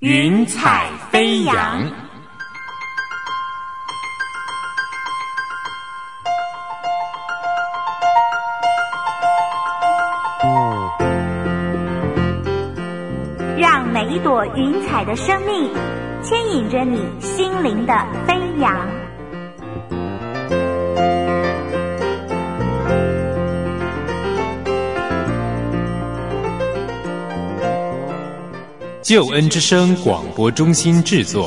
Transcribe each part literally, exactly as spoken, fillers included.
云彩飞扬。 让每一朵云彩的生命牵引着你心灵的飞扬。 救恩之声广播中心制作。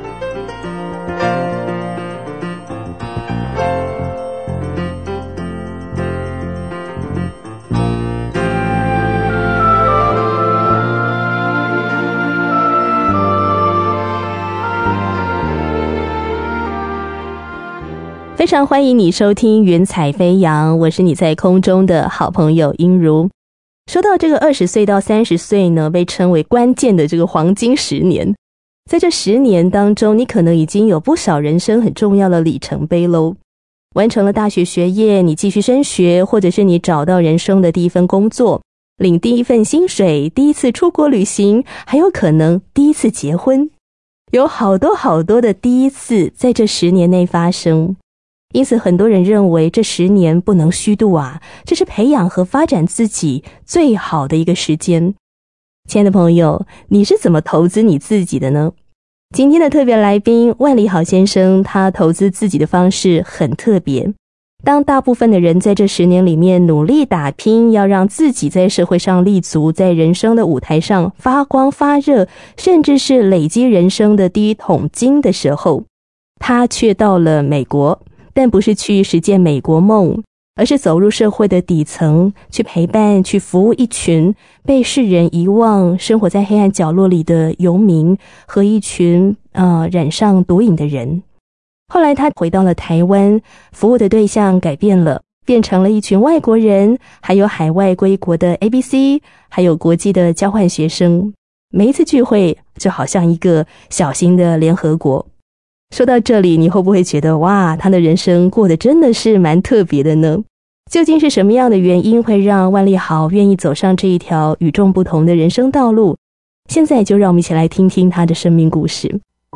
非常欢迎你收听云彩飞扬，我是你在空中的好朋友英如。说到这个二十岁到三十岁呢，被称为关键的这个黄金十年，在这十年当中，你可能已经有不少人生很重要的里程碑咯。完成了大学学业，你继续升学，或者是你找到人生的第一份工作，领第一份薪水，第一次出国旅行，还有可能第一次结婚，有好多好多的第一次在这十年内发生。因此很多人认为这十年不能虚度啊，这是培养和发展自己最好的一个时间。亲爱的朋友，你是怎么投资你自己的呢？今天的特别来宾万里好先生，他投资自己的方式很特别。当大部分的人在这十年里面努力打拼，要让自己在社会上立足，在人生的舞台上发光发热，甚至是累积人生的第一桶金的时候，他却到了美国，但不是去实践美国梦，而是走入社会的底层，去陪伴，去服务一群被世人遗忘、生活在黑暗角落里的游民和一群呃染上毒瘾的人。后来他回到了台湾，服务的对象改变了，变成了一群外国人，还有海外归国的 A B C， 还有国际的交换学生。每一次聚会就好像一个小型的联合国。说到这里，你会不会觉得哇，他的人生过得真的是蛮特别的呢？究竟是什么样的原因会让万利豪愿意走上这一条与众不同的人生道路？现在就让我们一起来听听他的生命故事。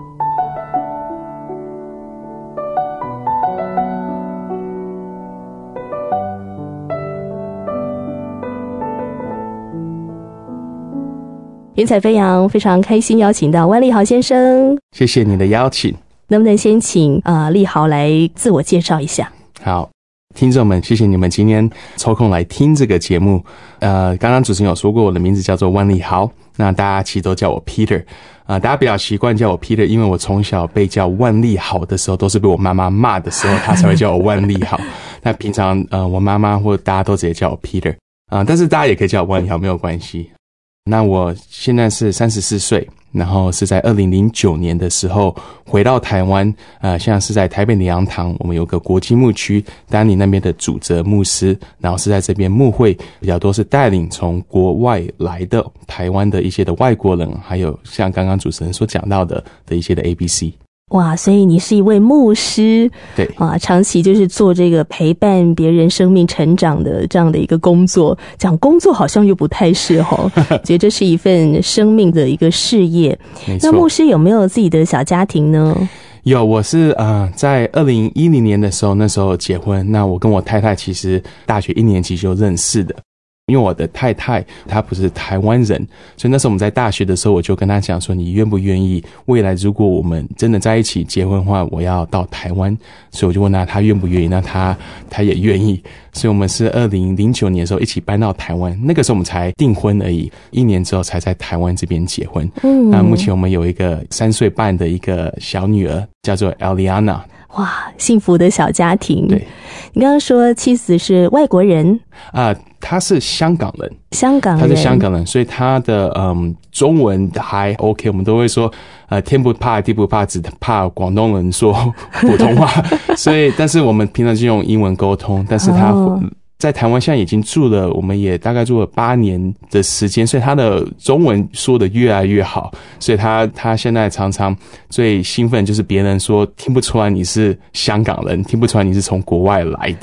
云彩飞扬，非常开心邀请到万利豪先生。 谢谢你的邀请。 能不能先请呃利豪来自我介绍一下？ 好，听众们，谢谢你们今天抽空来听这个节目。呃，刚刚主持人有说过我的名字叫做万利豪，那大家其实都叫我 Peter。呃，大家比较习惯叫我 Peter， 因为我从小被叫万利豪的时候，都是被我妈妈骂的时候，她才会叫我万利豪。那平常呃，我妈妈或大家都直接叫我 Peter。啊、呃，但是大家也可以叫我万利豪，没有关系。那我现在是三十四岁，然后是在二零零九年的时候回到台湾，呃，现在是在台北灵粮堂，我们有个国际牧区担任那边的主责牧师，然后是在这边牧会比较多是带领从国外来的台湾的一些的外国人，还有像刚刚主持人所讲到的的一些的 A B C。 哇，所以你是一位牧师， 对啊，长期就是做这个陪伴别人生命成长的这样的一个工作。讲工作好像又不太是齁，觉得这是一份生命的一个事业。那牧师有没有自己的小家庭呢？ 有，我是呃在二零一零年的时候，那时候结婚。那我跟我太太其实大学一年级就认识的。因为我的太太她不是台湾人，所以那时候我们在大学的时候，我就跟她讲说，你愿不愿意未来如果我们真的在一起结婚的话，我要到台湾。所以我就问她她愿不愿意，那她她也愿意。所以我们是二零零九年的时候一起搬到台湾，那个时候我们才订婚而已，一年之后才在台湾这边结婚。嗯，那目前我们有一个三岁半的一个小女儿，叫做 Eliana。 哇，幸福的小家庭。 对， 你刚刚说妻子是外国人啊、呃，她是香港人， 香港人， 她是香港人，所以她的嗯中文还 OK， 我们都会说呃天不怕地不怕，只怕广东人说普通话，所以但是我们平常就用英文沟通，但是她。哦在台湾现在已经住了，我们也大概住了八年的时间，所以他的中文说得越来越好，所以他他现在常常最兴奋就是别人说听不出来你是香港人，听不出来你是从国外来的。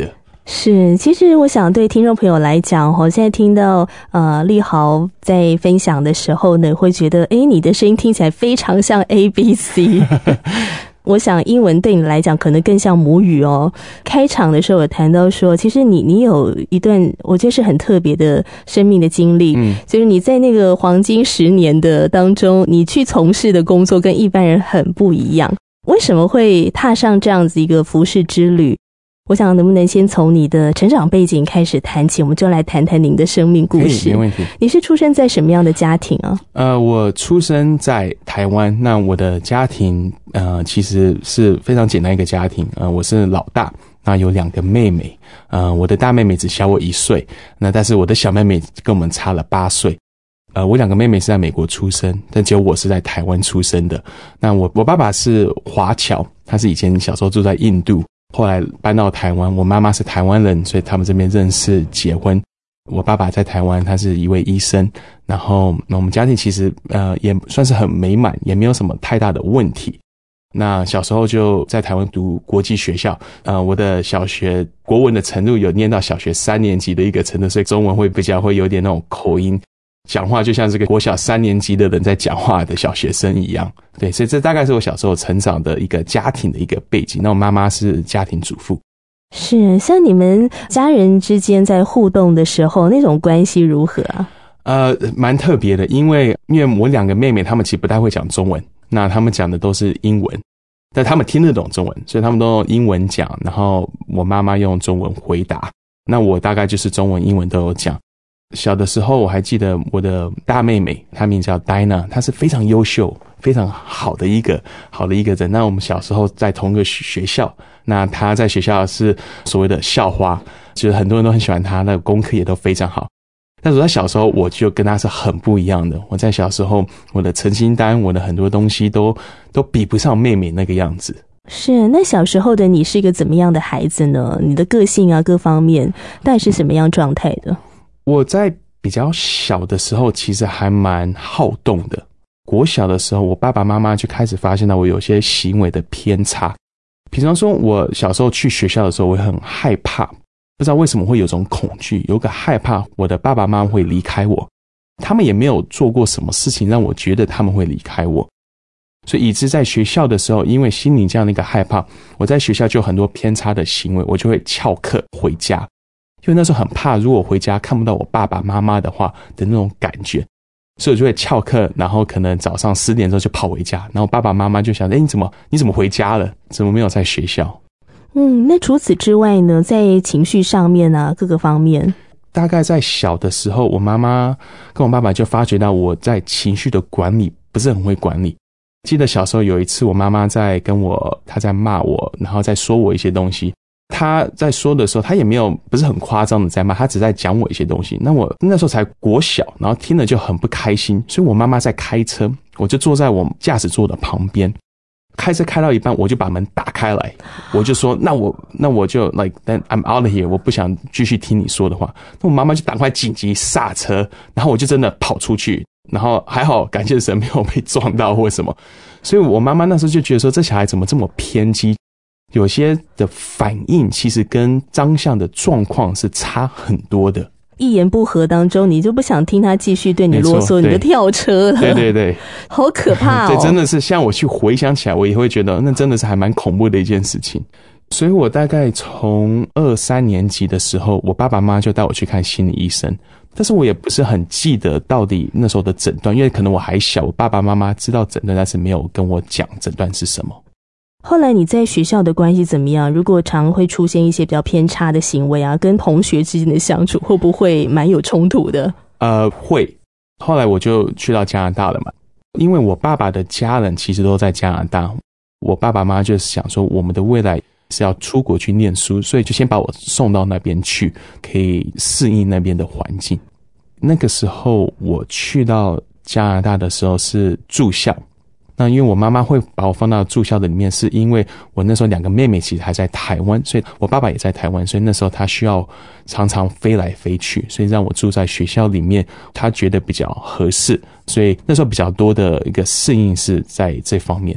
是，其实我想对听众朋友来讲，我现在听到呃立豪在分享的时候呢，会觉得诶你的声音听起来非常像 A B C 我想英文对你来讲可能更像母语哦。开场的时候有谈到说，其实你你有一段我觉得是很特别的生命的经历，嗯，就是你在那个黄金十年的当中，你去从事的工作跟一般人很不一样。为什么会踏上这样子一个服事之旅？我想能不能先从你的成长背景开始谈起，我们就来谈谈您的生命故事。 没问题。 你是出生在什么样的家庭啊？ 呃，我出生在台湾，那我的家庭呃其实是非常简单一个家庭，呃，我是老大，那有两个妹妹，呃，我的大妹妹只小我一岁，那但是我的小妹妹跟我们差了八岁。呃，我两个妹妹是在美国出生，但只有我是在台湾出生的。那我我爸爸是华侨，他是以前小时候住在印度。后来搬到台湾，我妈妈是台湾人，所以他们这边认识结婚。我爸爸在台湾，他是一位医生，然后我们家庭其实呃也算是很美满，也没有什么太大的问题。那小时候就在台湾读国际学校，呃，我的小学国文的程度有念到小学三年级的一个程度，所以中文会比较会有点那种口音。讲话就像这个国小三年级的人在讲话的小学生一样，对，所以这大概是我小时候成长的一个家庭的一个背景。那我妈妈是家庭主妇。 是，像你们家人之间在互动的时候，那种关系如何啊？ 呃，蛮特别的，因为因为我两个妹妹，她们其实不太会讲中文，那她们讲的都是英文，但她们听得懂中文，所以她们都用英文讲，然后我妈妈用中文回答。那我大概就是中文、英文都有讲。小的时候我还记得我的大妹妹，她名叫 Dina， 她是非常优秀非常好的一个好的一个人。那我们小时候在同个学校，那她在学校是所谓的校花，就是很多人都很喜欢她，那个功课也都非常好。但是我在小时候我就跟她是很不一样的，我在小时候我的成绩单，我的很多东西都都比不上妹妹那个样子。 是，那小时候的你是一个怎么样的孩子呢？你的个性啊各方面大概是什么样状态的？ 我在比较小的时候其实还蛮好动的。国小的时候，我爸爸妈妈就开始发现到我有些行为的偏差。比方说我小时候去学校的时候，我会很害怕，不知道为什么会有种恐惧，有个害怕我的爸爸妈妈会离开我，他们也没有做过什么事情让我觉得他们会离开我，所以以致在学校的时候，因为心里这样的一个害怕，我在学校就有很多偏差的行为，我就会翘课回家。因为那时候很怕如果回家看不到我爸爸妈妈的话的那种感觉，所以我就会翘课，然后可能早上十点之后就跑回家，然后爸爸妈妈就想诶你怎么你怎么回家了，怎么没有在学校。 嗯，那除此之外呢，在情绪上面啊各个方面， 大概在小的时候，我妈妈跟我爸爸就发觉到我在情绪的管理不是很会管理。记得小时候有一次我妈妈在跟我她在骂我，然后在说我一些东西，他在说的时候他也没有不是很夸张的在骂，他只在讲我一些东西。那我那时候才国小，然后听了就很不开心，所以我妈妈在开车，我就坐在我驾驶座的旁边，开车开到一半我就把门打开来，我就说那我那我就 like then I'm out of here， 我不想继续听你说的话。那我妈妈就赶快紧急刹车，然后我就真的跑出去，然后还好感谢神没有被撞到或什么。所以我妈妈那时候就觉得说这小孩怎么这么偏激，有些的反应其实跟张相的状况是差很多的。 一言不合当中，你就不想听他继续对你啰嗦，你就跳车了。 对对对， 好可怕哦！ 对，真的是像我去回想起来，我也会觉得那真的是还蛮恐怖的一件事情。所以我大概从二三年级的时候，我爸爸妈妈就带我去看心理医生，但是我也不是很记得到底那时候的诊断，因为可能我还小，我爸爸妈妈知道诊断，但是没有跟我讲诊断是什么。 后来你在学校的关系怎么样？如果常会出现一些比较偏差的行为啊，跟同学之间的相处会不会蛮有冲突的？ 呃，会。后来我就去到加拿大了嘛，因为我爸爸的家人其实都在加拿大，我爸爸妈妈就是想说我们的未来是要出国去念书，所以就先把我送到那边去，可以适应那边的环境。那个时候我去到加拿大的时候是住校，那因为我妈妈会把我放到住校的里面，是因为我那时候两个妹妹其实还在台湾，所以我爸爸也在台湾，所以那时候他需要常常飞来飞去，所以让我住在学校里面，他觉得比较合适，所以那时候比较多的一个适应是在这方面。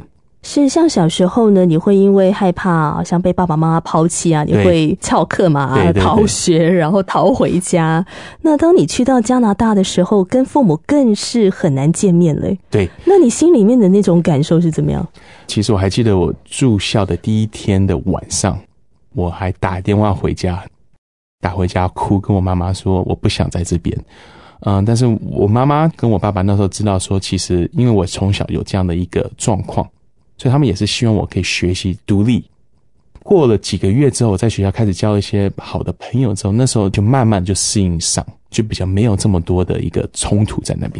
是像小时候呢，你会因为害怕好像被爸爸妈妈抛弃啊，你会翘课嘛， 对对对逃学然后逃回家。那当你去到加拿大的时候，跟父母更是很难见面了。 对， 那你心里面的那种感受是怎么样？ 其实我还记得我住校的第一天的晚上，我还打电话回家，打回家哭，跟我妈妈说我不想在这边。嗯，但是我妈妈跟我爸爸那时候知道说，其实因为我从小有这样的一个状况，所以他们也是希望我可以学习独立。过了几个月之后，我在学校开始交一些好的朋友之后，那时候就慢慢就适应上，就比较没有这么多的一个冲突在那边。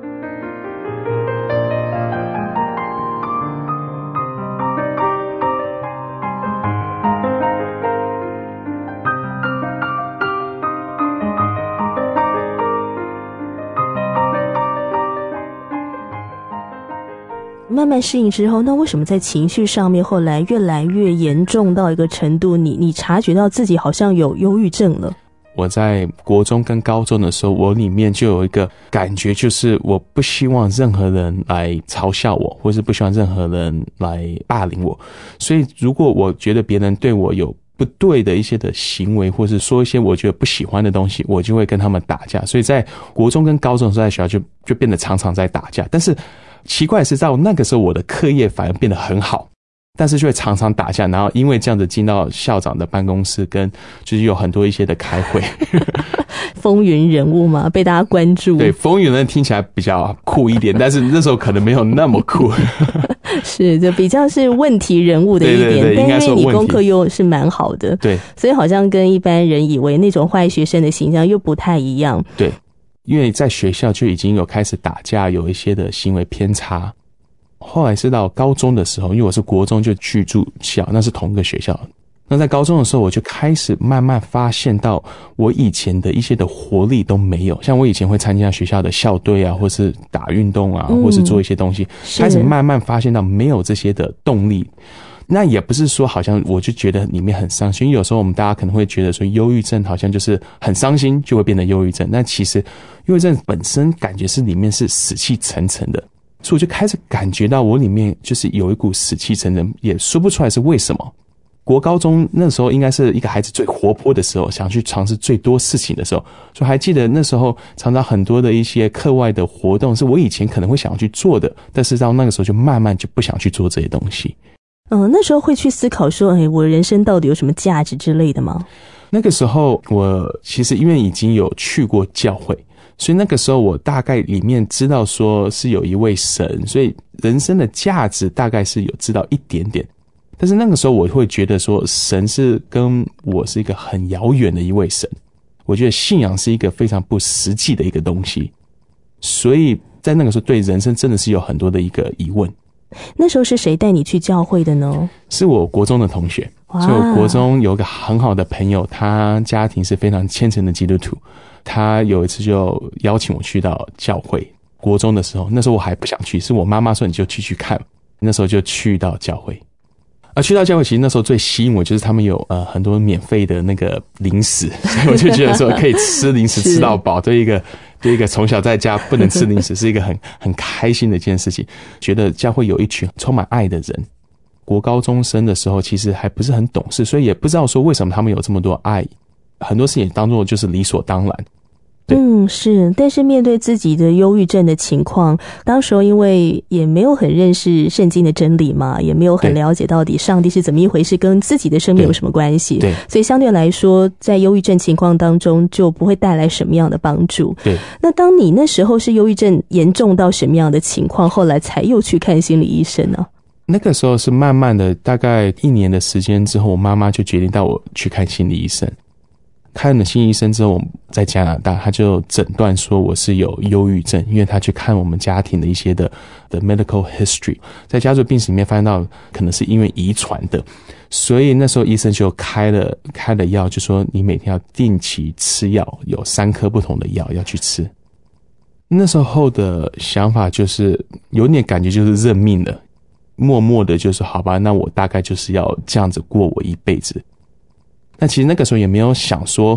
慢慢适应之后，那为什么在情绪上面后来越来越严重到一个程度，你你察觉到自己好像有忧郁症了？ 我在国中跟高中的时候，我里面就有一个感觉，就是我不希望任何人来嘲笑我，或是不希望任何人来霸凌我。所以如果我觉得别人对我有不对的一些的行为，或是说一些我觉得不喜欢的东西，我就会跟他们打架。所以在国中跟高中的时候，在学校就就变得常常在打架。但是奇怪的是，在那个时候我的课业反而变得很好，但是就会常常打架，然后因为这样子进到校长的办公室，跟就是有很多一些的开会。 风云人物嘛，被大家关注。 对，风云人听起来比较酷一点，但是那时候可能没有那么酷。 是，就比较是问题人物的一点。 对对对，应该说问题。 但因为你功课又是蛮好的， 对， 所以好像跟一般人以为那种坏学生的形象又不太一样。 对，因为在学校就已经有开始打架，有一些的行为偏差。后来是到高中的时候，因为我是国中就去住校，那是同一个学校。那在高中的时候，我就开始慢慢发现到我以前的一些的活力都没有。像我以前会参加学校的校队啊，或是打运动啊，或是做一些东西，开始慢慢发现到没有这些的动力。那也不是说好像我就觉得里面很伤心，因为有时候我们大家可能会觉得说忧郁症好像就是很伤心就会变得忧郁症，但其实忧郁症本身感觉是里面是死气沉沉的，所以我就开始感觉到我里面就是有一股死气沉沉，也说不出来是为什么。国高中那时候应该是一个孩子最活泼的时候，想去尝试最多事情的时候，所以还记得那时候常常很多的一些课外的活动是我以前可能会想要去做的，但是到那个时候就慢慢就不想去做这些东西。 嗯、呃，那时候会去思考说，哎，我人生到底有什么价值之类的吗？ 那个时候我其实因为已经有去过教会，所以那个时候我大概里面知道说是有一位神，所以人生的价值大概是有知道一点点。但是那个时候我会觉得说神是跟我是一个很遥远的一位神，我觉得信仰是一个非常不实际的一个东西，所以在那个时候对人生真的是有很多的一个疑问。 那时候是谁带你去教会的呢？ 是我国中的同学，所以我国中有一个很好的朋友，他家庭是非常虔诚的基督徒，他有一次就邀请我去到教会。国中的时候，那时候我还不想去，是我妈妈说你就去去看，那时候就去到教会。而去到教会，其实那时候最吸引我就是他们有呃很多免费的那个零食，所以我就觉得说可以吃零食吃到饱，对一个对一个从小在家不能吃零食是一个很很开心的一件事情。觉得教会有一群充满爱的人。国高中生的时候其实还不是很懂事，所以也不知道说为什么他们有这么多爱，很多事情当作就是理所当然。 嗯，是，但是面对自己的忧郁症的情况，当时候因为也没有很认识圣经的真理嘛，也没有很了解到底上帝是怎么一回事，跟自己的生命有什么关系， 对， 所以相对来说在忧郁症情况当中就不会带来什么样的帮助。 对， 那当你那时候是忧郁症严重到什么样的情况，后来才又去看心理医生呢？ 那个时候是慢慢的，大概一年的时间之后，我妈妈就决定带我去看心理医生。看了心理医生之后，在加拿大他就诊断说我是有忧郁症，因为他去看我们家庭的一些的的 medical history， 在家族病史里面发现到可能是因为遗传的，所以那时候医生就开了开了药，就说你每天要定期吃药，有三颗不同的药要去吃。那时候的想法就是有点感觉就是认命了，默默的就是好吧，那我大概就是要这样子过我一辈子。那其实那个时候也没有想说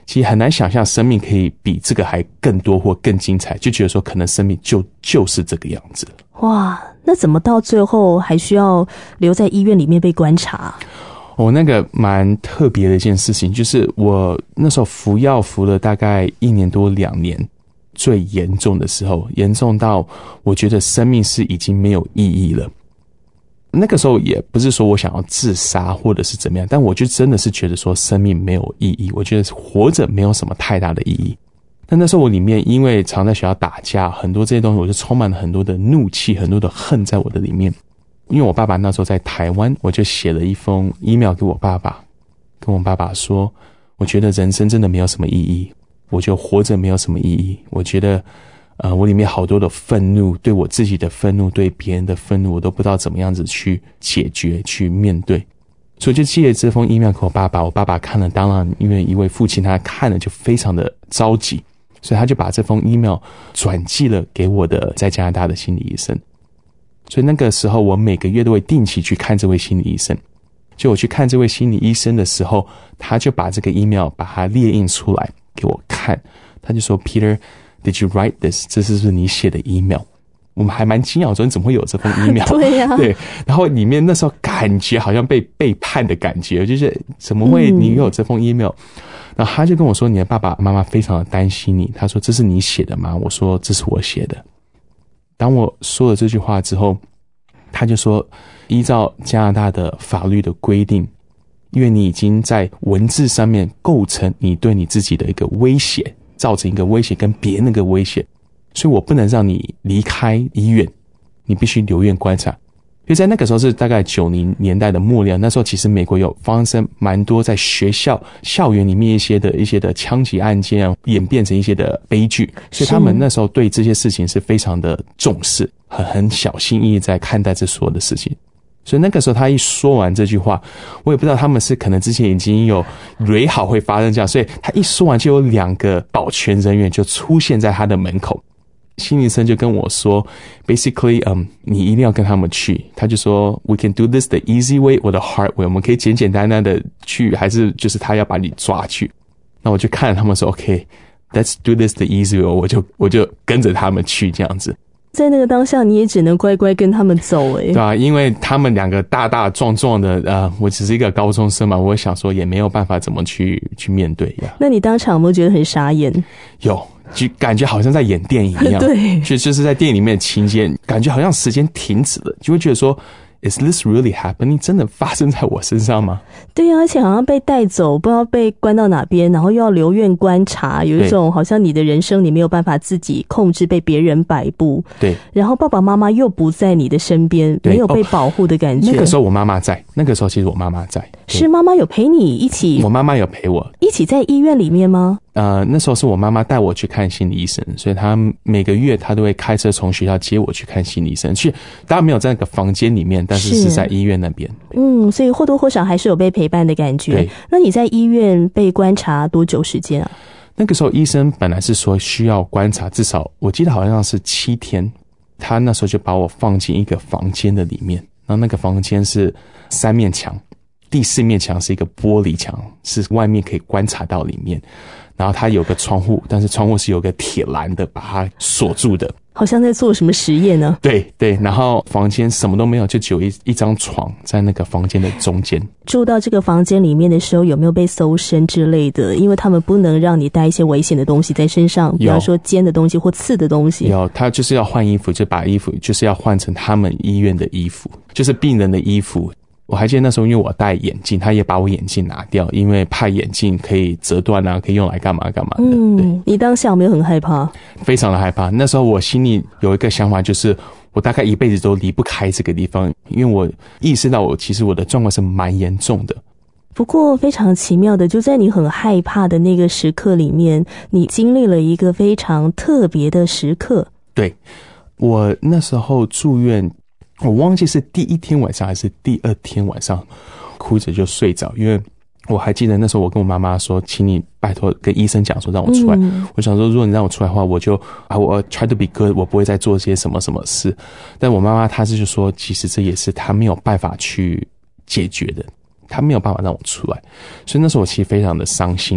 其实很难想象生命可以比这个还更多或更精彩，就觉得说可能生命就就是这个样子。 哇，那怎么到最后还需要留在医院里面被观察？ 哦，那个蛮特别的一件事情，就是我那时候服药服了大概一年多两年，最严重的时候，严重到我觉得生命是已经没有意义了。那个时候也不是说我想要自杀或者是怎么样，但我就真的是觉得说生命没有意义，我觉得活着没有什么太大的意义。但那时候我里面因为常在学校打架，很多这些东西我就充满了很多的怒气，很多的恨在我的里面。因为我爸爸那时候在台湾，我就写了一封 email 给我爸爸，跟我爸爸说，我觉得人生真的没有什么意义，我就活着没有什么意义，我觉得呃，我里面好多的愤怒，对我自己的愤怒，对别人的愤怒，我都不知道怎么样子去解决，去面对。所以就寄了这封 email 给我爸爸，我爸爸看了，当然因为一位父亲他看了就非常的着急，所以他就把这封 email 转寄了给我的在加拿大的心理医生。所以那个时候我每个月都会定期去看这位心理医生。就我去看这位心理医生的时候，他就把这个 email 把它列印出来给我看，他就说 Peter，Did you write this？ 这是不是你写的 email？ 我们还蛮惊讶，说你怎么会有这封 email？ 对呀、啊， 对。然后里面那时候感觉好像被背叛的感觉，就是怎么会你有这封 email？、嗯、然后他就跟我说，你的爸爸妈妈非常的担心你。他说这是你写的吗？我说这是我写的。当我说了这句话之后，他就说，依照加拿大的法律的规定，因为你已经在文字上面构成你对你自己的一个威胁，造成一个威胁跟别人的一个威胁，所以我不能让你离开医院，你必须留院观察。因为在那个时候是大概九零年代的末了，那时候其实美国有发生蛮多在学校校园里面一些的一些的枪击案件啊，演变成一些的悲剧，所以他们那时候对这些事情是非常的重视，很很小心翼翼在看待这所有的事情。所以那个时候他一说完这句话，我也不知道他们是可能之前已经有蕊好会发生这样，所以他一说完就有两个保全人员就出现在他的门口。心理医生就跟我说 basically 嗯、um, 你一定要跟他们去。他就说 we can do this the easy way or the hard way， 我们可以简简单单的去，还是就是他要把你抓去。那我就看他们说 OK let's do this the easy way， 我就我就跟着他们去这样子。 在那个当下你也只能乖乖跟他们走。诶、欸、 对啊，因为他们两个大大壮壮的呃，我只是一个高中生嘛，我想说也没有办法怎么去去面对呀。那你当场有没有觉得很傻眼？ 有，就感觉好像在演电影一样。 对， 就就是在电影里面的情节，感觉好像时间停止了，就会觉得说 Is this really happening？ 真的发生在我身上吗？ 对啊，而且好像被带走，不知道被关到哪边，然后又要留院观察，有一种好像你的人生你没有办法自己控制，被别人摆布。 对， 然后爸爸妈妈又不在你的身边，没有被保护的感觉、 哦。那个时候我妈妈在，那个时候其实我妈妈在。 是妈妈有陪你一起？我妈妈有陪我一起在医院里面吗？ 呃，那时候是我妈妈带我去看心理医生，所以她每个月她都会开车从学校接我去看心理医生。去当然没有在那个房间里面，但是是在医院那边。 嗯，所以或多或少还是有被陪伴的感觉。 对， 那你在医院被观察多久时间啊？ 那个时候医生本来是说需要观察至少，我记得好像是七天。他那时候就把我放进一个房间的里面，然后那个房间是三面墙，第四面墙是一个玻璃墙，是外面可以观察到里面。然后它有个窗户，但是窗户是有个铁栏的把它锁住的， 好像在做什么实验呢？ 对对，然后房间什么都没有，就只有一一张床在那个房间的中间。 住到这个房间里面的时候，有没有被搜身之类的？因为他们不能让你带一些危险的东西在身上，比方说尖的东西或刺的东西。 有，他就是要换衣服，就把衣服就是要换成他们医院的衣服，就是病人的衣服。我还记得那时候因为我戴眼镜，他也把我眼镜拿掉，因为怕眼镜可以折断啊，可以用来干嘛干嘛的。 嗯， 对， 你当下有没有很害怕？ 非常的害怕。那时候我心里有一个想法，就是我大概一辈子都离不开这个地方，因为我意识到我其实我的状况是蛮严重的。 不过非常奇妙的，就在你很害怕的那个时刻里面，你经历了一个非常特别的时刻。 对，我那时候住院，我忘记是第一天晚上还是第二天晚上，哭着就睡着。因为我还记得那时候我跟我妈妈说，请你拜托跟医生讲说让我出来。嗯、我想说如果你让我出来的话，我就啊我 try to be good， 我不会再做些什么什么事。但我妈妈她是就说，其实这也是她没有办法去解决的，她没有办法让我出来。所以那时候我其实非常的伤心。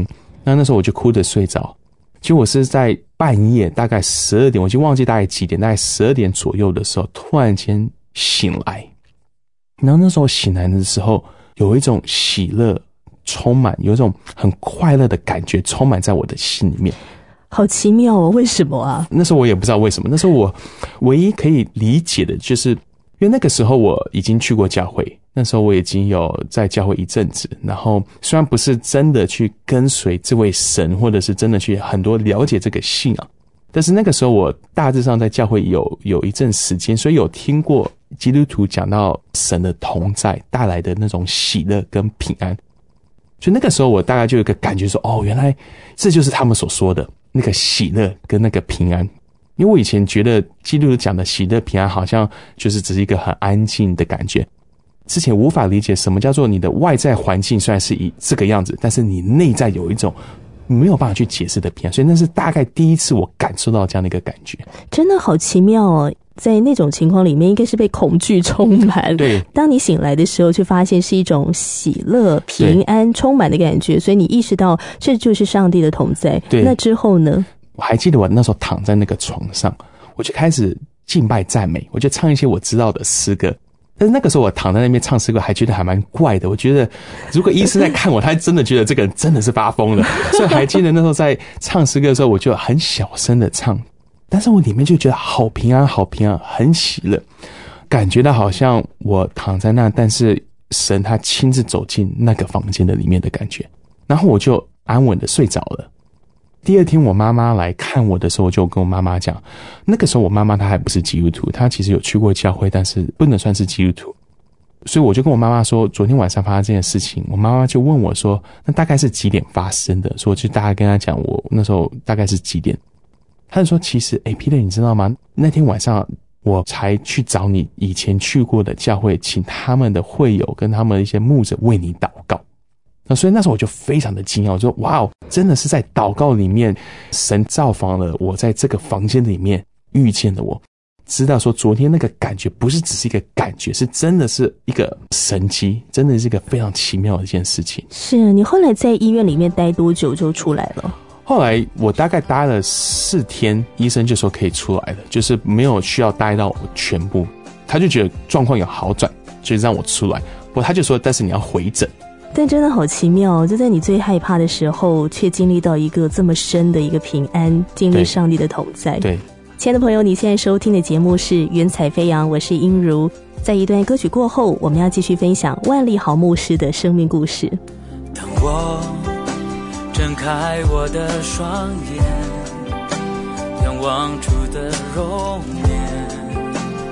那那时候我就哭着睡着，结果我是在半夜大概十二点，我就忘记大概几点，大概十二点左右的时候，突然间醒来。然后那时候醒来的时候，有一种喜乐充满，有一种很快乐的感觉充满在我的心里面。 好奇妙哦，为什么啊？ 那时候我也不知道为什么，那时候我唯一可以理解的就是，因为那个时候我已经去过教会，那时候我已经有在教会一阵子，然后虽然不是真的去跟随这位神，或者是真的去很多了解这个信仰，但是那个时候我大致上在教会有有一阵时间，所以有听过基督徒讲到神的同在带来的那种喜乐跟平安，所以那个时候我大概就有一个感觉说，哦，原来这就是他们所说的那个喜乐跟那个平安。因为我以前觉得基督徒讲的喜乐平安好像就是只是一个很安静的感觉，之前无法理解什么叫做你的外在环境虽然是以这个样子，但是你内在有一种没有办法去解释的平安，所以那是大概第一次我感受到这样的一个感觉。 真的好奇妙哦，在那种情况里面应该是被恐惧充满， 对， 当你醒来的时候却发现是一种喜乐平安充满的感觉，所以你意识到这就是上帝的同在。 对， 那之后呢？ 我还记得我那时候躺在那个床上，我就开始敬拜赞美，我就唱一些我知道的诗歌。但是那个时候我躺在那边唱诗歌还觉得还蛮怪的，我觉得如果医生在看我，他真的觉得这个人真的是发疯了。所以还记得那时候在唱诗歌的时候，我就很小声的唱，但是我里面就觉得好平安好平安，很喜乐，感觉到好像我躺在那，但是神他亲自走进那个房间的里面的感觉，然后我就安稳的睡着了。第二天我妈妈来看我的时候，我就跟我妈妈讲，那个时候我妈妈她还不是基督徒，她其实有去过教会，但是不能算是基督徒，所以我就跟我妈妈说昨天晚上发生这件事情。我妈妈就问我说那大概是几点发生的，所以我就大概跟她讲我那时候大概是几点。她就说其实诶 Peter 你知道吗，那天晚上我才去找你以前去过的教会，请他们的会友跟他们的一些牧者为你祷告。那所以那时候我就非常的惊讶，我说哇哦，真的是在祷告里面神造访了我，在这个房间里面遇见了我，知道说昨天那个感觉不是只是一个感觉，是真的是一个神迹，真的是一个非常奇妙的一件事情。 是你后来在医院里面待多久就出来了？ 后来我大概待了四天，医生就说可以出来了，就是没有需要待到全部，他就觉得状况有好转，就让我出来。不过他就说但是你要回诊。 但真的好奇妙，就在你最害怕的时候却经历到一个这么深的一个平安，经历上帝的同在。 对， 亲爱的朋友，你现在收听的节目是云彩飞扬，我是英如。在一段歌曲过后，我们要继续分享万利豪牧师的生命故事。 当我睁开我的双眼，仰望主的容颜，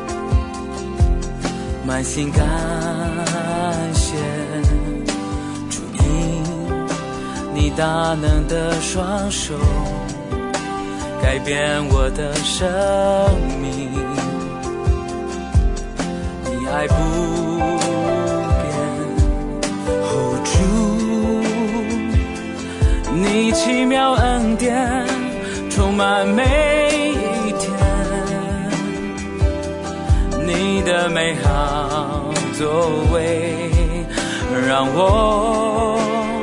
满心感谢主，因你大能的双手改变我的生命，你爱不变，oh主，你奇妙恩典充满每一天，你的美好作为让我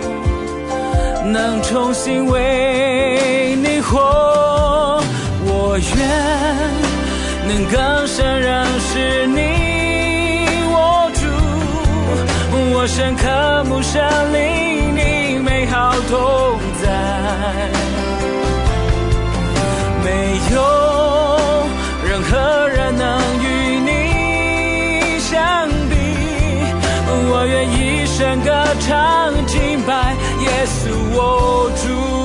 能重新为你活，我愿能更深认识你，我主，我深刻慕神灵你美好同在，没有任何人能与你相比，我愿一生歌唱敬拜耶稣我主。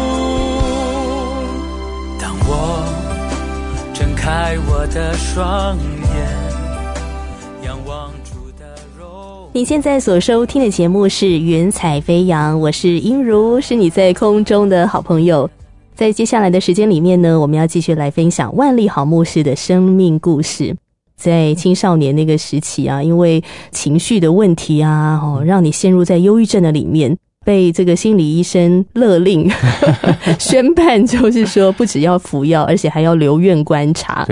当我睁开我的双眼，仰望主的容。 你现在所收听的节目是云彩飞扬，我是英如，是你在空中的好朋友。在接下来的时间里面呢，我们要继续来分享万利豪牧师的生命故事。在青少年那个时期啊，因为情绪的问题啊，哦，让你陷入在忧郁症的里面，被这个心理医生勒令宣判，就是说不只要服药，而且还要留院观察。 对，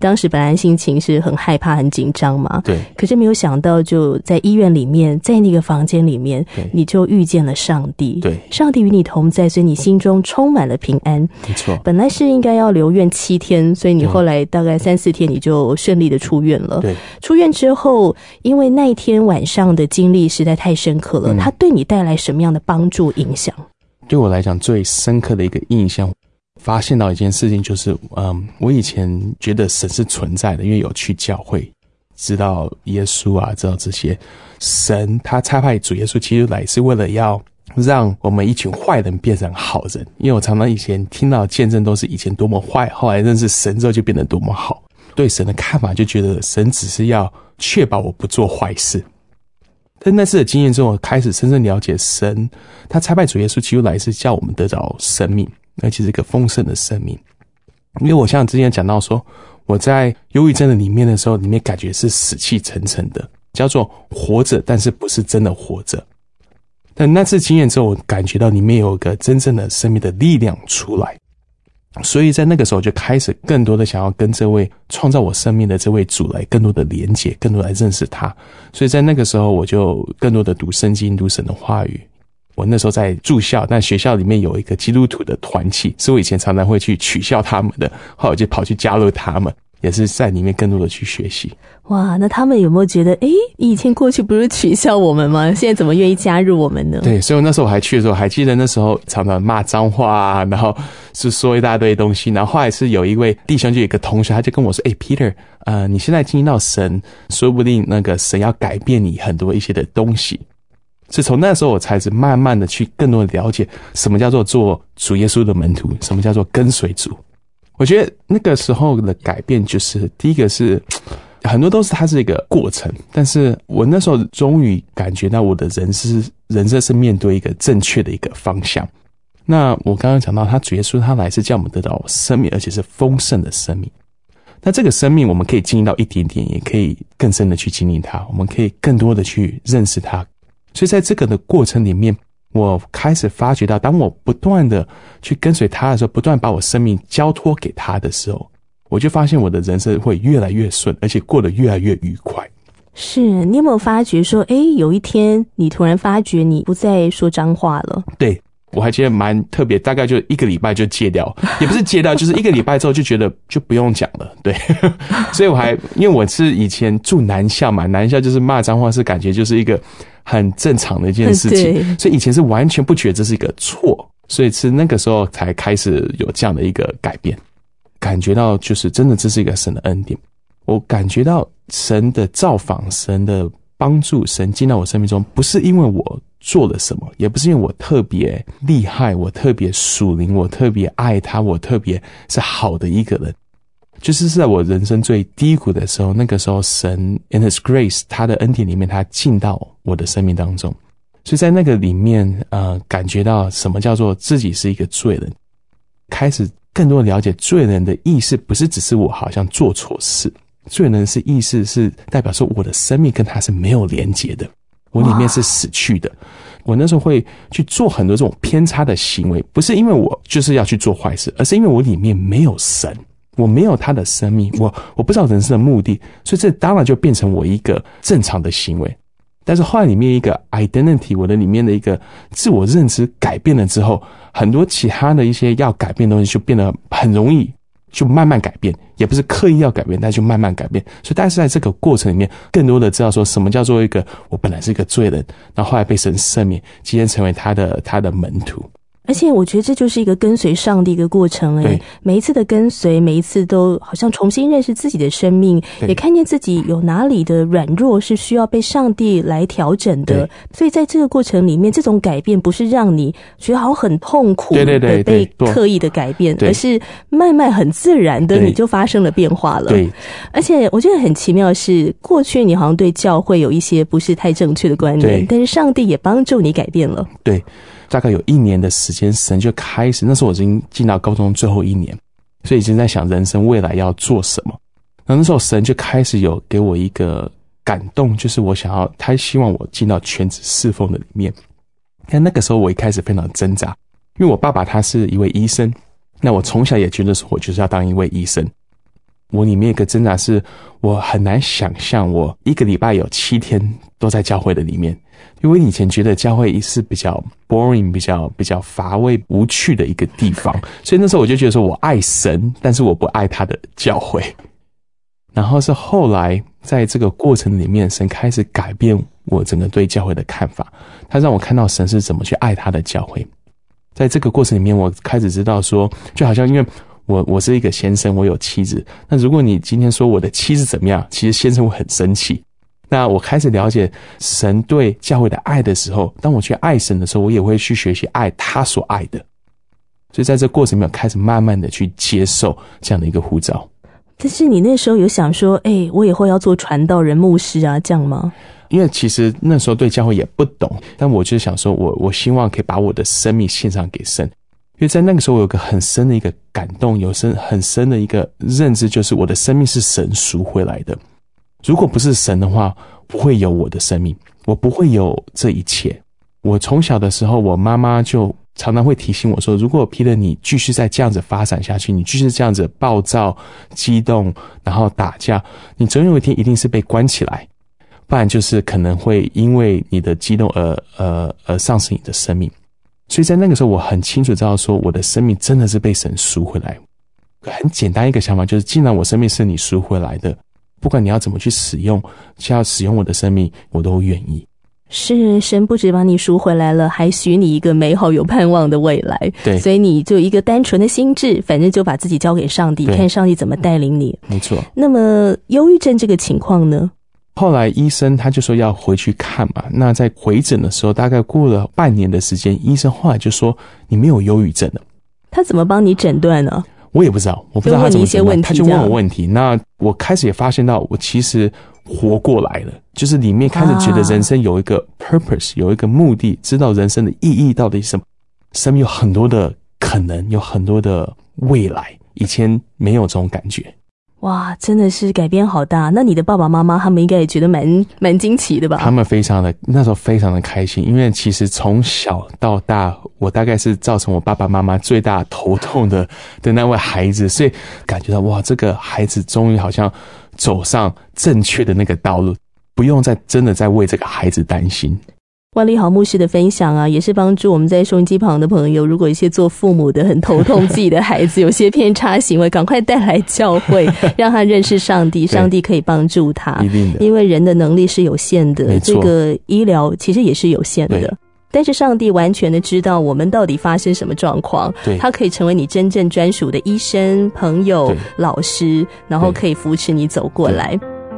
当时本来心情是很害怕很紧张嘛， 对， 可是没有想到就在医院里面，在那个房间里面，你就遇见了上帝， 对， 上帝与你同在，所以你心中充满了平安。 没错， 本来是应该要留院七天，所以你后来大概三四天你就顺利的出院了。 对， 出院之后，因为那一天晚上的经历实在太深刻了，嗯，它对你带来什么样的帮助影响？ 对我来讲最深刻的一个印象，发现到一件事情就是，嗯，我以前觉得神是存在的，因为有去教会，知道耶稣啊，知道这些神，他差派主耶稣基督来是为了要让我们一群坏人变成好人。因为我常常以前听到见证都是以前多么坏，后来认识神之后就变得多么好。对神的看法就觉得神只是要确保我不做坏事。但那次的经验之后，我开始深深了解神，他差派主耶稣基督来是叫我们得着生命，而且是一个丰盛的生命。因为我像之前讲到说，我在忧郁症的里面的时候，里面感觉是死气沉沉的，叫做活着，但是不是真的活着。但那次经验之后，我感觉到里面有一个真正的生命的力量出来，所以在那个时候就开始更多的想要跟这位创造我生命的这位主来更多的连结，更多来认识他。所以在那个时候我就更多的读圣经，读神的话语。我那时候在住校，但学校里面有一个基督徒的团契，是我以前常常会去取笑他们的，后来我就跑去加入他们，也是在里面更多的去学习。 哇，那他们有没有觉得，诶，以前过去不是取笑我们吗？现在怎么愿意加入我们呢？对， 所以那时候我还去的时候，还记得那时候常常骂脏话啊，然后是说一大堆东西，然后后来是有一位弟兄，就有一个同学，他就跟我说，诶 Peter， 呃，你现在经历到神，说不定那个神要改变你很多一些的东西。是从那时候我才是慢慢的去更多的了解什么叫做做主耶稣的门徒，什么叫做跟随主。我觉得那个时候的改变就是第一个是很多都是它是一个过程，但是我那时候终于感觉到我的人是人生是面对一个正确的一个方向。那我刚刚讲到他主耶稣他来是叫我们得到生命，而且是丰盛的生命。那这个生命我们可以经历到一点点，也可以更深的去经历它，我们可以更多的去认识它。所以在这个的过程里面，我开始发觉到当我不断的去跟随他的时候，不断把我生命交托给他的时候，我就发现我的人生会越来越顺，而且过得越来越愉快。 是，你有没有发觉说，诶，有一天你突然发觉你不再说脏话了？ 对，我还觉得蛮特别，大概就一个礼拜就戒掉，也不是戒掉，就是一个礼拜之后就觉得就不用讲了。对，所以我还因为我是以前住南校嘛，南校就是骂脏话是感觉就是一个很正常的一件事情，所以以前是完全不觉得这是一个错，所以是那个时候才开始有这样的一个改变，感觉到就是真的这是一个神的恩典。我感觉到神的造访，神的帮助，神进到我生命中，不是因为我做了什么，也不是因为我特别厉害，我特别属灵，我特别爱他，我特别是好的一个人，就是在我人生最低谷的时候，那个时候神 in His grace 他的恩典里面，他进到我的生命当中，所以在那个里面呃，感觉到什么叫做自己是一个罪人，开始更多的了解罪人的意思不是只是我好像做错事，罪人是意思是代表说我的生命跟他是没有连结的，我里面是死去的。我那时候会去做很多这种偏差的行为，不是因为我就是要去做坏事，而是因为我里面没有神，我没有他的生命，我我不知道人生的目的，所以这当然就变成我一个正常的行为。但是后来里面一个 identity， 我的里面的一个自我认知改变了之后，很多其他的一些要改变的东西就变得很容易，就慢慢改变，也不是刻意要改变，但就慢慢改变。所以但是在这个过程里面，更多的知道说什么叫做一个我本来是一个罪人，然后后来被神赦免，今天成为他的他的门徒。 而且我觉得这就是一个跟随上帝的过程诶，每一次的跟随，每一次都好像重新认识自己的生命，也看见自己有哪里的软弱是需要被上帝来调整的。所以在这个过程里面，这种改变不是让你觉得好像很痛苦的被刻意的改变，而是慢慢很自然的你就发生了变化了。对，而且我觉得很奇妙的是，过去你好像对教会有一些不是太正确的观念，但是上帝也帮助你改变了。 对，大概有一年的时间，神就开始，那时候我已经进到高中最后一年，所以已经在想人生未来要做什么。那那时候神就开始有给我一个感动，就是我想要，他希望我进到全职侍奉的里面。但那个时候我一开始非常挣扎，因为我爸爸他是一位医生，那我从小也觉得说我就是要当一位医生。 我里面一个挣扎是，我很难想象我一个礼拜有七天都在教会的里面，因为以前觉得教会是比较 boring 比较比较乏味无趣的一个地方，所以那时候我就觉得说我爱神，但是我不爱他的教会。然后是后来在这个过程里面，神开始改变我整个对教会的看法，他让我看到神是怎么去爱他的教会。在这个过程里面，我开始知道说，就好像因为我我是一个先生，我有妻子，那如果你今天说我的妻子怎么样，其实先生会很生气。那我开始了解神对教会的爱的时候，当我去爱神的时候，我也会去学习爱他所爱的。所以在这过程里面，开始慢慢的去接受这样的一个呼召。 但是你那时候有想说，哎、欸，我以后要做传道人、牧师啊，这样吗？ 因为其实那时候对教会也不懂，但我就想说我我希望可以把我的生命献上给神。因为在那个时候我有个很深的一个感动，有深很深的一个认知，就是我的生命是神赎回来的。如果不是神的话，不会有我的生命，我不会有这一切。我从小的时候，我妈妈就常常会提醒我说，如果 Peter 你继续再这样子发展下去，你继续这样子暴躁激动然后打架，你总有一天一定是被关起来，不然就是可能会因为你的激动而而而丧失你的生命。所以在那个时候我很清楚知道说，我的生命真的是被神赎回来。很简单一个想法就是，既然我生命是你赎回来的，不管你要怎么去使用，只要使用我的生命，我都愿意。 是，神不止把你赎回来了，还许你一个美好有盼望的未来。 对， 所以你就一个单纯的心智，反正就把自己交给上帝，看上帝怎么带领你。 没错。 那么忧郁症这个情况呢？ 后来医生他就说要回去看嘛，那在回诊的时候，大概过了半年的时间，医生后来就说你没有忧郁症了。 他怎么帮你诊断呢？ 我也不知道，我不知道他怎么诊断，他就问我问题。那我开始也发现到，我其实活过来了，就是里面开始觉得人生有一个 purpose，、啊、有一个目的，知道人生的意义到底是什么，生命有很多的可能，有很多的未来，以前没有这种感觉。 哇，真的是改变好大。那你的爸爸妈妈他们应该也觉得蛮蛮惊奇的吧？ 他们非常的那时候非常的开心，因为其实从小到大，我大概是造成我爸爸妈妈最大头痛的的那位孩子，所以感觉到哇，这个孩子终于好像走上正确的那个道路，不用再真的在为这个孩子担心。 万利豪牧师的分享啊，也是帮助我们在收音机旁的朋友，如果一些做父母的很头痛自己的孩子有些偏差行为，赶快带来教会，让他认识上帝，上帝可以帮助他。 一定的， 因为人的能力是有限的，这个医疗其实也是有限的。但是上帝完全的知道我们到底发生什么状况，他可以成为你真正专属的医生、朋友、老师，然后可以扶持你走过来。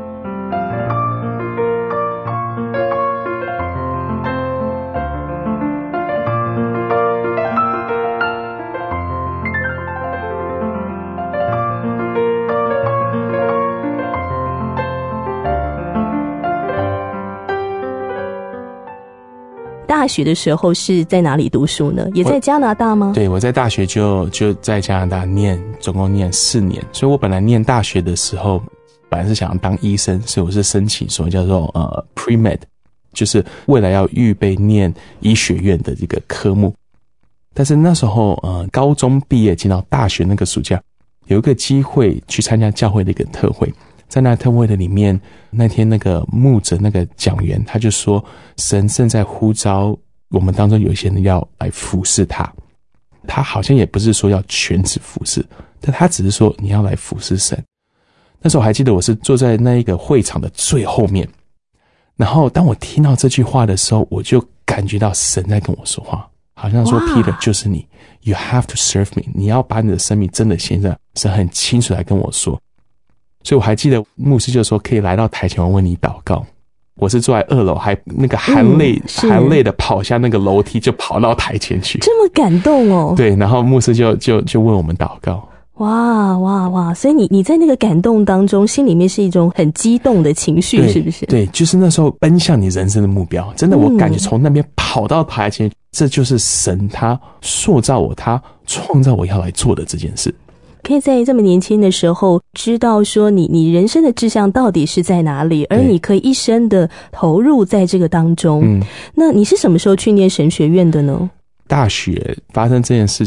大学的时候是在哪里读书呢？也在加拿大吗？ 对，我在大学就就在加拿大念，总共念四年。所以我本来念大学的时候，本来是想要当医生，所以我是申请所谓叫做呃 pre-med， 就是未来要预备念医学院的这个科目。但是那时候呃高中毕业进到大学那个暑假，有一个机会去参加教会的一个特会。在那特会的里面，那天那个牧者那个讲员他就说，神正在呼召我们当中有一些人要来服侍他，他好像也不是说要全职服侍，但他只是说你要来服侍神。那时候我还记得我是坐在那一个会场的最后面，然后当我听到这句话的时候，我就感觉到神在跟我说话，好像说 Peter 就是你， You have to serve me， 你要把你的生命真的献上。神很清楚来跟我说，所以我还记得牧师就说可以来到台前我为你祷告。我是坐在二楼，还那个含泪、嗯、含泪的跑下那个楼梯，就跑到台前去。 这么感动哦。 对，然后牧师就就就为我们祷告。 哇哇哇！所以你你在那个感动当中，心里面是一种很激动的情绪，是不是？ 对，就是那时候奔向你人生的目标。真的，我感觉从那边跑到台前、嗯，这就是神他塑造我，他创造我要来做的这件事。 可以在这么年轻的时候知道说你你人生的志向到底是在哪里，而你可以一生的投入在这个当中。嗯，那你是什么时候去念神学院的呢？ 大学发生这件事情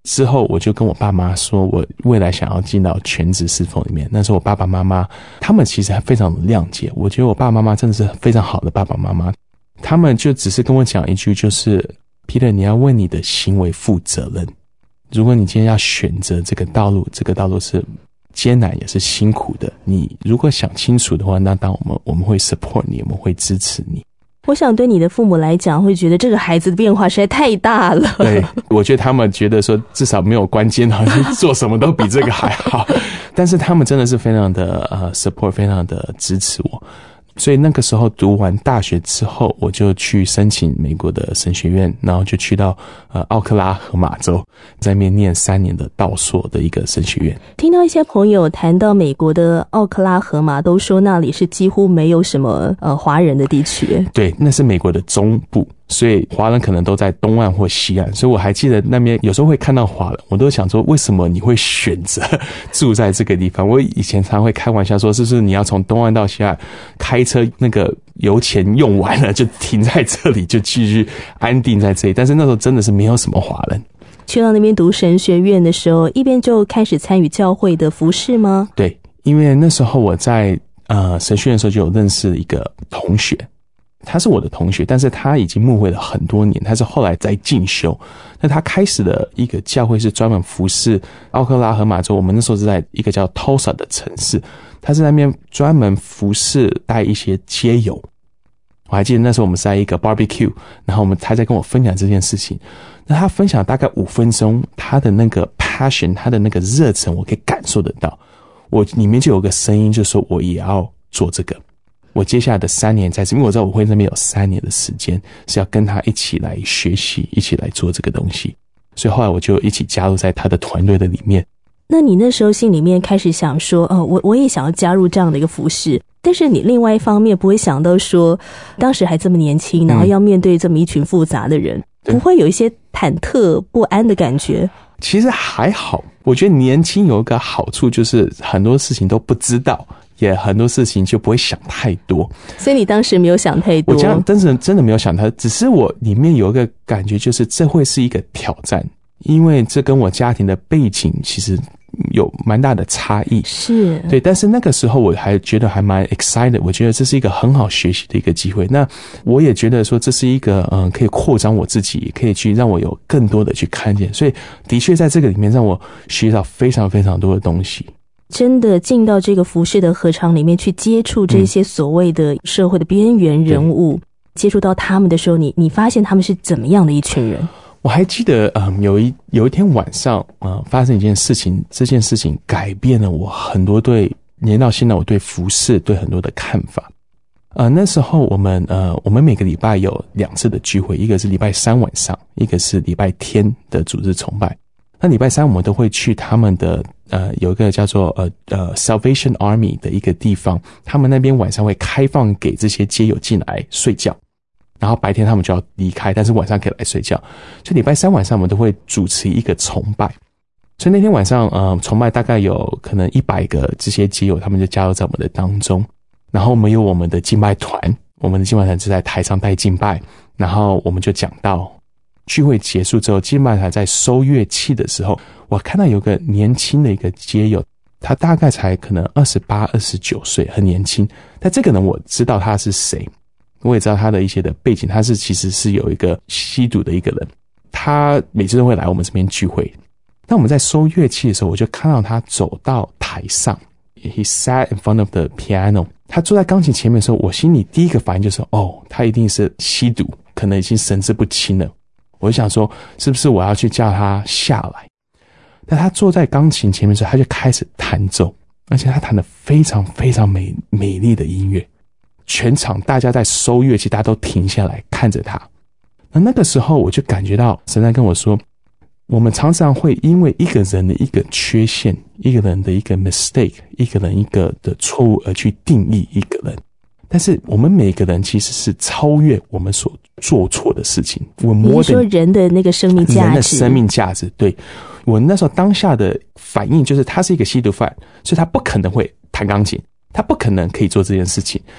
之后我就跟我爸妈说，我未来想要进到全职侍奉里面。那时候我爸爸妈妈他们其实还非常的谅解，我觉得我爸爸妈妈真的是非常好的爸爸妈妈。他们就只是跟我讲一句，就是 Peter 你要为你的行为负责任。如果你今天要选择这个道路，这个道路是艰难也是辛苦的，你如果想清楚的话，那当我们我们会 support 你，我们会支持你。 我想对你的父母来讲，会觉得这个孩子的变化实在太大了。 对，我觉得他们觉得说至少没有关监，好像做什么都比这个还好。但是他们真的是非常的呃 support， 非常的支持我。所以那个时候读完大学之后，我就去申请美国的神学院，然后就去到呃奥克拉荷马州，在那边念三年的道硕的一个神学院。 听到一些朋友谈到美国的奥克拉荷马，都说那里是几乎没有什么呃华人的地区。 对，那是美国的中部，所以华人可能都在东岸或西岸。所以我还记得那边有时候会看到华人，我都想说为什么你会选择住在这个地方。我以前常会开玩笑说，是不是你要从东岸到西岸开车，那个油钱用完了就停在这里，就继续安定在这里。但是那时候真的是没有什么华人。 去到那边读神学院的时候，一边就开始参与教会的服事吗？ 对，因为那时候我在呃神学院的时候就有认识一个同学，他是我的同学，但是他已经牧会了很多年，他是后来在进修。那他开始的一个教会是专门服事奥克拉荷马州，我们那时候是在一个叫 Tulsa 的城市，他是在那边专门服事带一些街友。我还记得那时候我们是在一个 barbecue， 然后我们他在跟我分享这件事情。那他分享大概五分钟，他的那个 passion， 他的那个热忱，我可以感受得到。我里面就有个声音，就说我也要做这个。我接下来的三年在这，因为我知道我会在那边有三年的时间是要跟他一起来学习，一起来做这个东西。所以后来我就一起加入在他的团队的里面。 那你那时候心里面开始想说，哦，我我也想要加入这样的一个服事，但是你另外一方面不会想到说，当时还这么年轻，然后要面对这么一群复杂的人，嗯、不会有一些忐忑不安的感觉？ 其实还好，我觉得年轻有一个好处，就是很多事情都不知道，也很多事情就不会想太多。 所以你当时没有想太多？ 我这样真的真的没有想太多，只是我里面有一个感觉，就是这会是一个挑战，因为这跟我家庭的背景其实有蛮大的差异。 是， 对，但是那个时候我还觉得还蛮 excited， 我觉得这是一个很好学习的一个机会。那我也觉得说这是一个嗯，可以扩张我自己，也可以去让我有更多的去看见。所以的确在这个里面让我学到非常非常多的东西。 真的进到这个服事的合场里面去接触这些所谓的社会的边缘人物，嗯、接触到他们的时候，你你发现他们是怎么样的一群人？ 我还记得，嗯，有一有一天晚上，呃，发生一件事情，这件事情改变了我很多对，连到现在我对服事对很多的看法。呃，那时候我们呃，我们每个礼拜有两次的聚会，一个是礼拜三晚上，一个是礼拜天的主日崇拜。那礼拜三我们都会去他们的呃，有一个叫做呃呃 Salvation Army 的一个地方，他们那边晚上会开放给这些街友进来睡觉。然后白天他们就要离开，但是晚上可以来睡觉。所以礼拜三晚上我们都会主持一个崇拜。所以那天晚上，呃，崇拜大概有可能一百个这些街友，他们就加入在我们的当中。然后我们有我们的敬拜团，我们的敬拜团就在台上带敬拜。然后我们就讲到聚会结束之后，敬拜团在收乐器的时候，我看到有个年轻的一个街友，他大概才可能二十八、二十九岁，很年轻。但这个人我知道他是谁。我也知道他的一些的背景，他是其实是有一个吸毒的一个人，他每次都会来我们这边聚会。当我们在收乐器的时候，我就看到他走到台上 ，He sat in front of the piano。他坐在钢琴前面的时候，我心里第一个反应就是，哦，他一定是吸毒，可能已经神志不清了。我就想说，是不是我要去叫他下来？但他坐在钢琴前面的时候，他就开始弹奏，而且他弹得非常非常美美丽的音乐。全场大家在收乐器，大家都停下来看着他。那那个时候我就感觉到神在跟我说，我们常常会因为一个人的一个缺陷，一个人的一个 mistake， 一个人一个的错误而去定义一个人。但是我们每个人其实是超越我们所做错的事情。我你说人的那个生命价值， 人的生命价值，对。我那时候当下的反应就是，他是一个吸毒犯，所以他不可能会弹钢琴，他不可能可以做这件事情。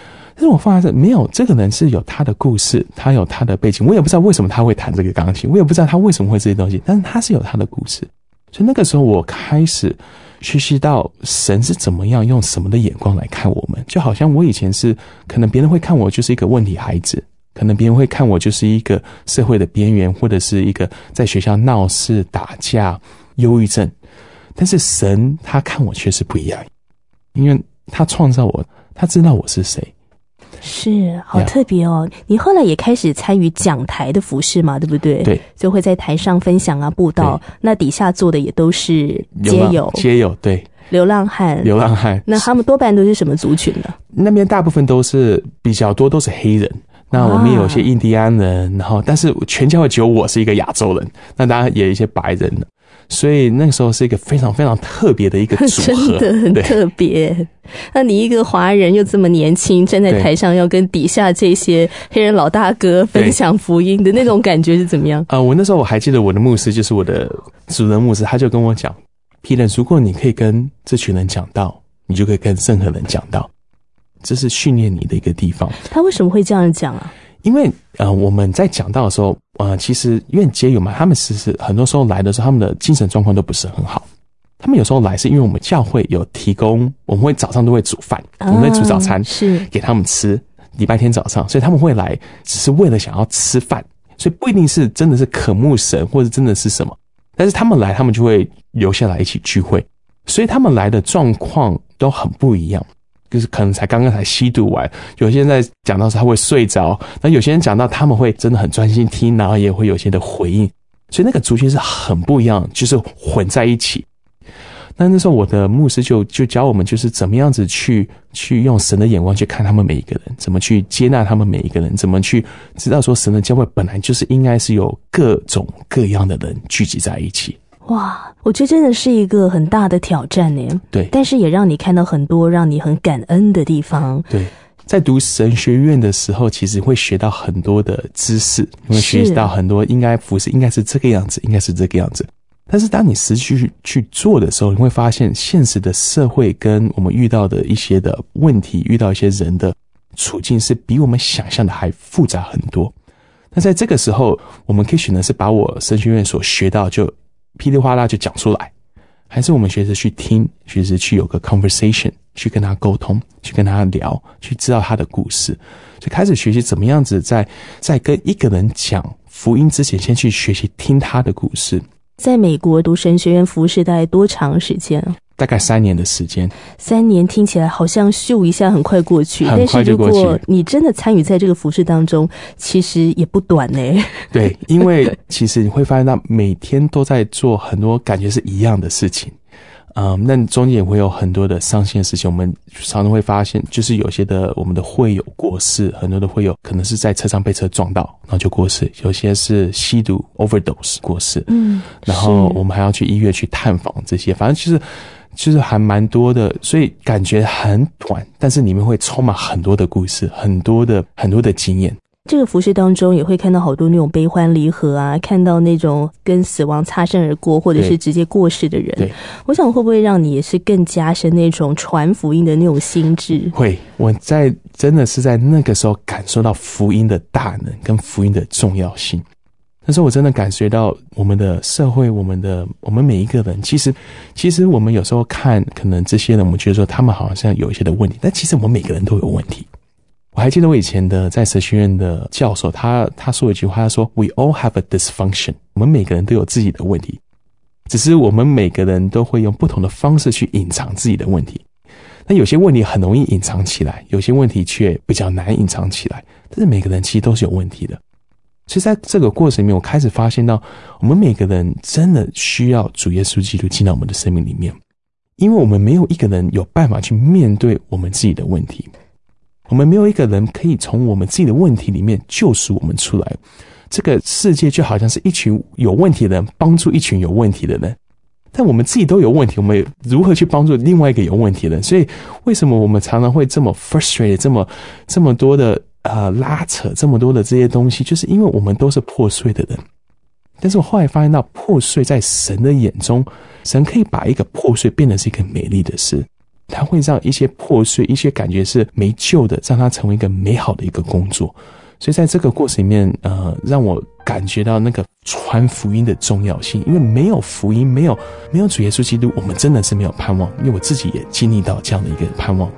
但是我发现没有，这个人是有他的故事，他有他的背景，我也不知道为什么他会弹这个钢琴，我也不知道他为什么会这些东西，但是他是有他的故事。所以那个时候我开始学习到神是怎么样用什么的眼光来看我们，就好像我以前是可能别人会看我就是一个问题孩子，可能别人会看我就是一个社会的边缘，或者是一个在学校闹事打架忧郁症，但是神他看我却是不一样，因为他创造我，他知道我是谁。 是，好特别哦。Yeah. 你后来也开始参与讲台的服事嘛，对不对？ 对， 就会在台上分享啊布道，那底下做的也都是街友， 街友对， 流浪汉， 流浪汉。 那他们多半都是什么族群呢？ 那边大部分都是比较多都是黑人，那我们也有一些印第安人，然后但是全教会只有我是一个亚洲人，那当然也有一些白人的。所以那个时候是一个非常非常特别的一个组合， 真的很特别。那你一个华人又这么年轻，站在台上要跟底下这些黑人老大哥分享福音的那种感觉是怎么样？ 呃，我那时候我还记得我的牧师就是我的主任牧师，他就跟我讲 ，Peter， 如果你可以跟这群人讲道，你就可以跟任何人讲道，这是训练你的一个地方。 他为什么会这样讲啊？ 因为呃我们在讲道的时候，呃其实因为街友嘛，他们其实很多时候来的时候，他们的精神状况都不是很好。他们有时候来是因为我们教会有提供，我们会早上都会煮饭，啊、我们会煮早餐是给他们吃，礼拜天早上，所以他们会来只是为了想要吃饭，所以不一定是真的是渴慕神或者真的是什么，但是他们来他们就会留下来一起聚会，所以他们来的状况都很不一样。就是可能才刚刚才吸毒完，有些人在讲到时他会睡着，那有些人讲到他们会真的很专心听，然后也会有些的回应，所以那个族群是很不一样，就是混在一起。那那时候我的牧师就就教我们，就是怎么样子去去用神的眼光去看他们每一个人，怎么去接纳他们每一个人，怎么去知道说神的教会本来就是应该是有各种各样的人聚集在一起。 哇，我觉得真的是一个很大的挑战耶。 对， 但是也让你看到很多让你很感恩的地方。 对，在读神学院的时候，其实会学到很多的知识，会学到很多应该服侍应该是这个样子，应该是这个样子。但是当你实际去去做的时候，你会发现现实的社会跟我们遇到的一些的问题，遇到一些人的处境是比我们想象的还复杂很多。那在这个时候，我们可以选择是把我神学院所学到就噼里啪啦就讲出来，还是我们学着去听，学着去有个 conversation， 去跟他沟通，去跟他聊，去知道他的故事，就开始学习怎么样子在在跟一个人讲福音之前，先去学习听他的故事。 在美国读神学院服侍大概多长时间啊？ 大概三年的时间。 三年听起来好像咻一下很快过去， 很快就过去。 但是如果你真的参与在这个服事当中，其实也不短呢。对， 因为其实你会发现到每天都在做很多感觉是一样的事情。嗯，那中间也会有很多的伤心的事情，我们常常会发现，就是有些的我们的会友过世，很多的会友可能是在车上被车撞到，然后就过世；有些是吸毒 overdose 过世，嗯，然后我们还要去医院去探访这些，反正其实就是还蛮多的，所以感觉很短，但是里面会充满很多的故事，很多的很多的经验。 这个服事当中也会看到好多那种悲欢离合啊，看到那种跟死亡擦身而过或者是直接过世的人，对，我想会不会让你也是更加深那种传福音的那种心智？ 会，我在真的是在那个时候感受到福音的大能跟福音的重要性。但是我真的感觉到我们的社会，我们的我们每一个人，其实其实我们有时候看可能这些人，我们觉得说他们好像有一些的问题，但其实我们每个人都有问题。我还记得我以前的在神学院的教授，他他说一句话，他说 We all have a dysfunction， 我们每个人都有自己的问题，只是我们每个人都会用不同的方式去隐藏自己的问题。那有些问题很容易隐藏起来，有些问题却比较难隐藏起来，但是每个人其实都是有问题的。所以在这个过程里面，我开始发现到我们每个人真的需要主耶稣基督进到我们的生命里面，因为我们没有一个人有办法去面对我们自己的问题，我们没有一个人可以从我们自己的问题里面救赎我们出来。这个世界就好像是一群有问题的人帮助一群有问题的人，但我们自己都有问题，我们如何去帮助另外一个有问题的人？所以为什么我们常常会这么 frustrated， 这么这么多的呃拉扯，这么多的这些东西，就是因为我们都是破碎的人。但是我后来发现到，破碎在神的眼中，神可以把一个破碎变成是一个美丽的事。 它会让一些破碎、一些感觉是没救的，让它成为一个美好的一个工作。所以在这个过程里面，呃，让我感觉到那个传福音的重要性。因为没有福音，没有没有主耶稣基督，我们真的是没有盼望。因为我自己也经历到这样的一个盼望。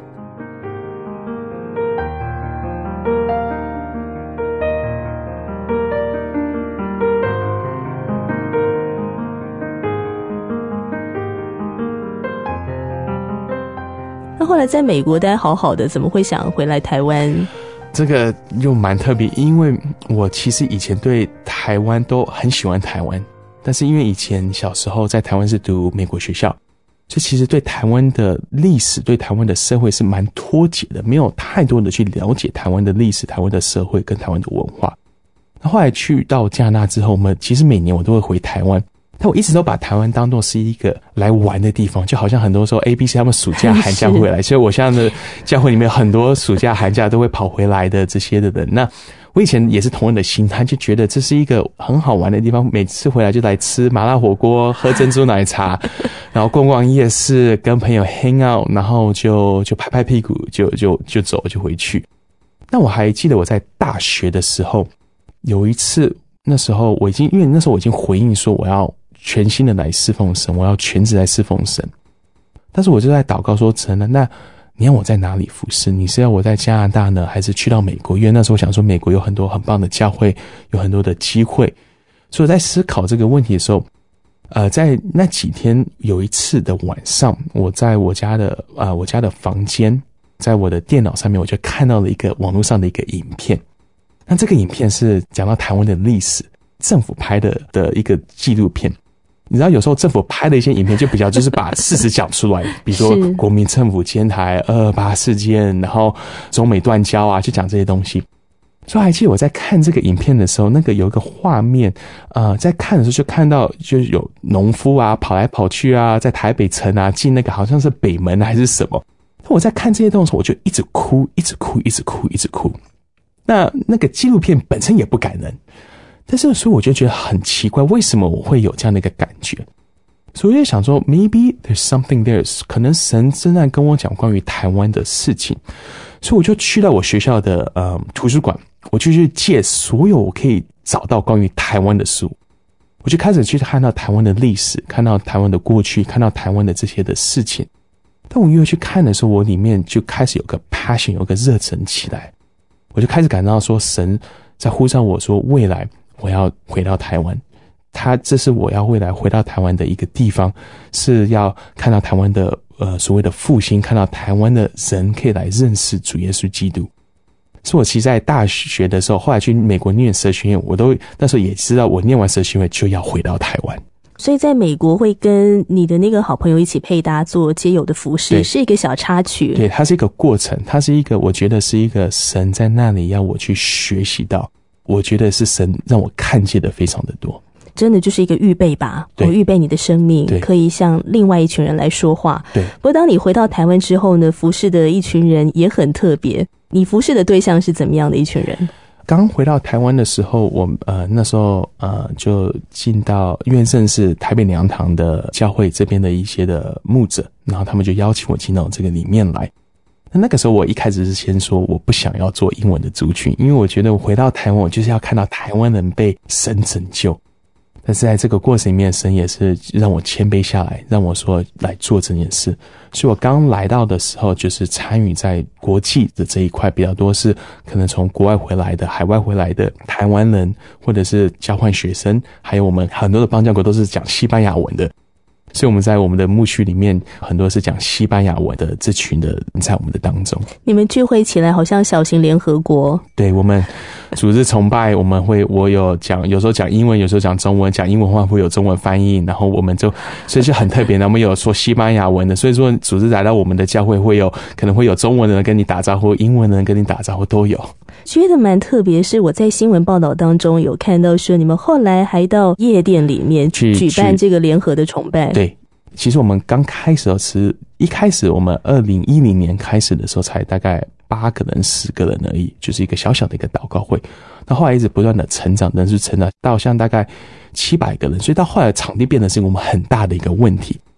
那后来在美国待好好的，怎么会想回来台湾？ 这个又蛮特别，因为我其实以前对台湾都很喜欢台湾，但是因为以前小时候在台湾是读美国学校，所以其实对台湾的历史、对台湾的社会是蛮脱节的，没有太多的去了解台湾的历史、台湾的社会跟台湾的文化。那后来去到加拿大之后，我们其实每年我都会回台湾，但我一直都把台湾当作是一个来玩的地方，就好像很多时候 A B C 他们暑假寒假会回来，所以我现在的教会里面很多暑假寒假都会跑回来的这些的人。那我以前也是同样的心态，就觉得这是一个很好玩的地方，每次回来就来吃麻辣火锅，喝珍珠奶茶，然后逛逛夜市，跟朋友 hang out， 然后就就拍拍屁股就就就走就回去。那我还记得我在大学的时候有一次，那时候我已经因为那时候我已经回应说我要全心的来侍奉神，我要全职来侍奉神。但是我就在祷告说，神啊，那你要我在哪里服侍？你是要我在加拿大呢，还是去到美国？因为那时候我想说美国有很多很棒的教会，有很多的机会。所以我在思考这个问题的时候，呃，在那几天有一次的晚上，我在我家的啊、呃、我家的房间，在我的电脑上面，我就看到了一个网络上的一个影片。那这个影片是讲到台湾的历史，政府拍的的一个纪录片。你知道有时候政府拍的一些影片就比较就是把事实讲出来，比如说国民政府迁台、二二八事件，然后中美断交啊，就讲这些东西。所以还记得我在看这个影片的时候，那个有一个画面，呃，在看的时候就看到就是有农夫啊跑来跑去啊，在台北城啊进那个好像是北门还是什么。我在看这些东西，我就一直哭，一直哭，一直哭，一直哭。那那个纪录片本身也不感人。但是所以我就觉得很奇怪，为什么我会有这样的一个感觉？所以我就想说 maybe there's something there， 可能神正在跟我讲关于台湾的事情。所以我就去到我学校的呃图书馆，我就去借所有我可以找到关于台湾的书，我就开始去看到台湾的历史，看到台湾的过去，看到台湾的这些的事情。当我越去看的时候，我里面就开始有个 passion， 有个热忱起来，我就开始感到说神在呼召我说未来我要回到台湾，他这是我要未来回到台湾的一个地方，是要看到台湾的呃所谓的复兴，看到台湾的人可以来认识主耶稣基督。所以我其实在大学的时候，后来去美国念神学院，我都那时候也知道我念完神学院就要回到台湾。 所以在美国会跟你的那个好朋友一起配搭做街友的服事，是一个小插曲。 对，它是一个过程，它是一个我觉得是一个神在那里要我去学习到，我觉得是神让我看见的非常的多。 真的就是一个预备吧，我预备你的生命可以向另外一群人来说话。 对。 不过当你回到台湾之后呢，服侍的一群人也很特别。你服侍的对象是怎么样的一群人？ 刚回到台湾的时候，我呃那时候呃就进到因为认识台北良堂的教会这边的一些的牧者，然后他们就邀请我进到这个里面来。那那个时候我一开始是先说我不想要做英文的族群，因为我觉得我回到台湾我就是要看到台湾人被神拯救。但是在这个过程里面，神也是让我谦卑下来，让我说来做这件事。所以我刚来到的时候，就是参与在国际的这一块比较多，是可能从国外回来的、海外回来的台湾人，或者是交换学生，还有我们很多的邦交国都是讲西班牙文的。所以我们在我们的牧区里面，很多是讲西班牙文的这群的人在我们的当中。 你们聚会起来好像小型联合国。 对，我们主日崇拜，我们会我有讲，有时候讲英文，有时候讲中文，讲英文话会有中文翻译，然后我们就所以就很特别的，我们有说西班牙文的，所以说主日来到我们的教会会有可能会有中文的人跟你打招呼，英文的人跟你打招呼都有。 觉得蛮特别，是我在新闻报道当中有看到说你们后来还到夜店里面去举办这个联合的崇拜。 对，其实我们刚开始的时候，一开始我们二零一零年开始的时候才大概八个人十个人而已，就是一个小小的一个祷告会。那后来一直不断的成长，人数成长到像大概七百个人，所以到后来场地变得是我们很大的一个问题。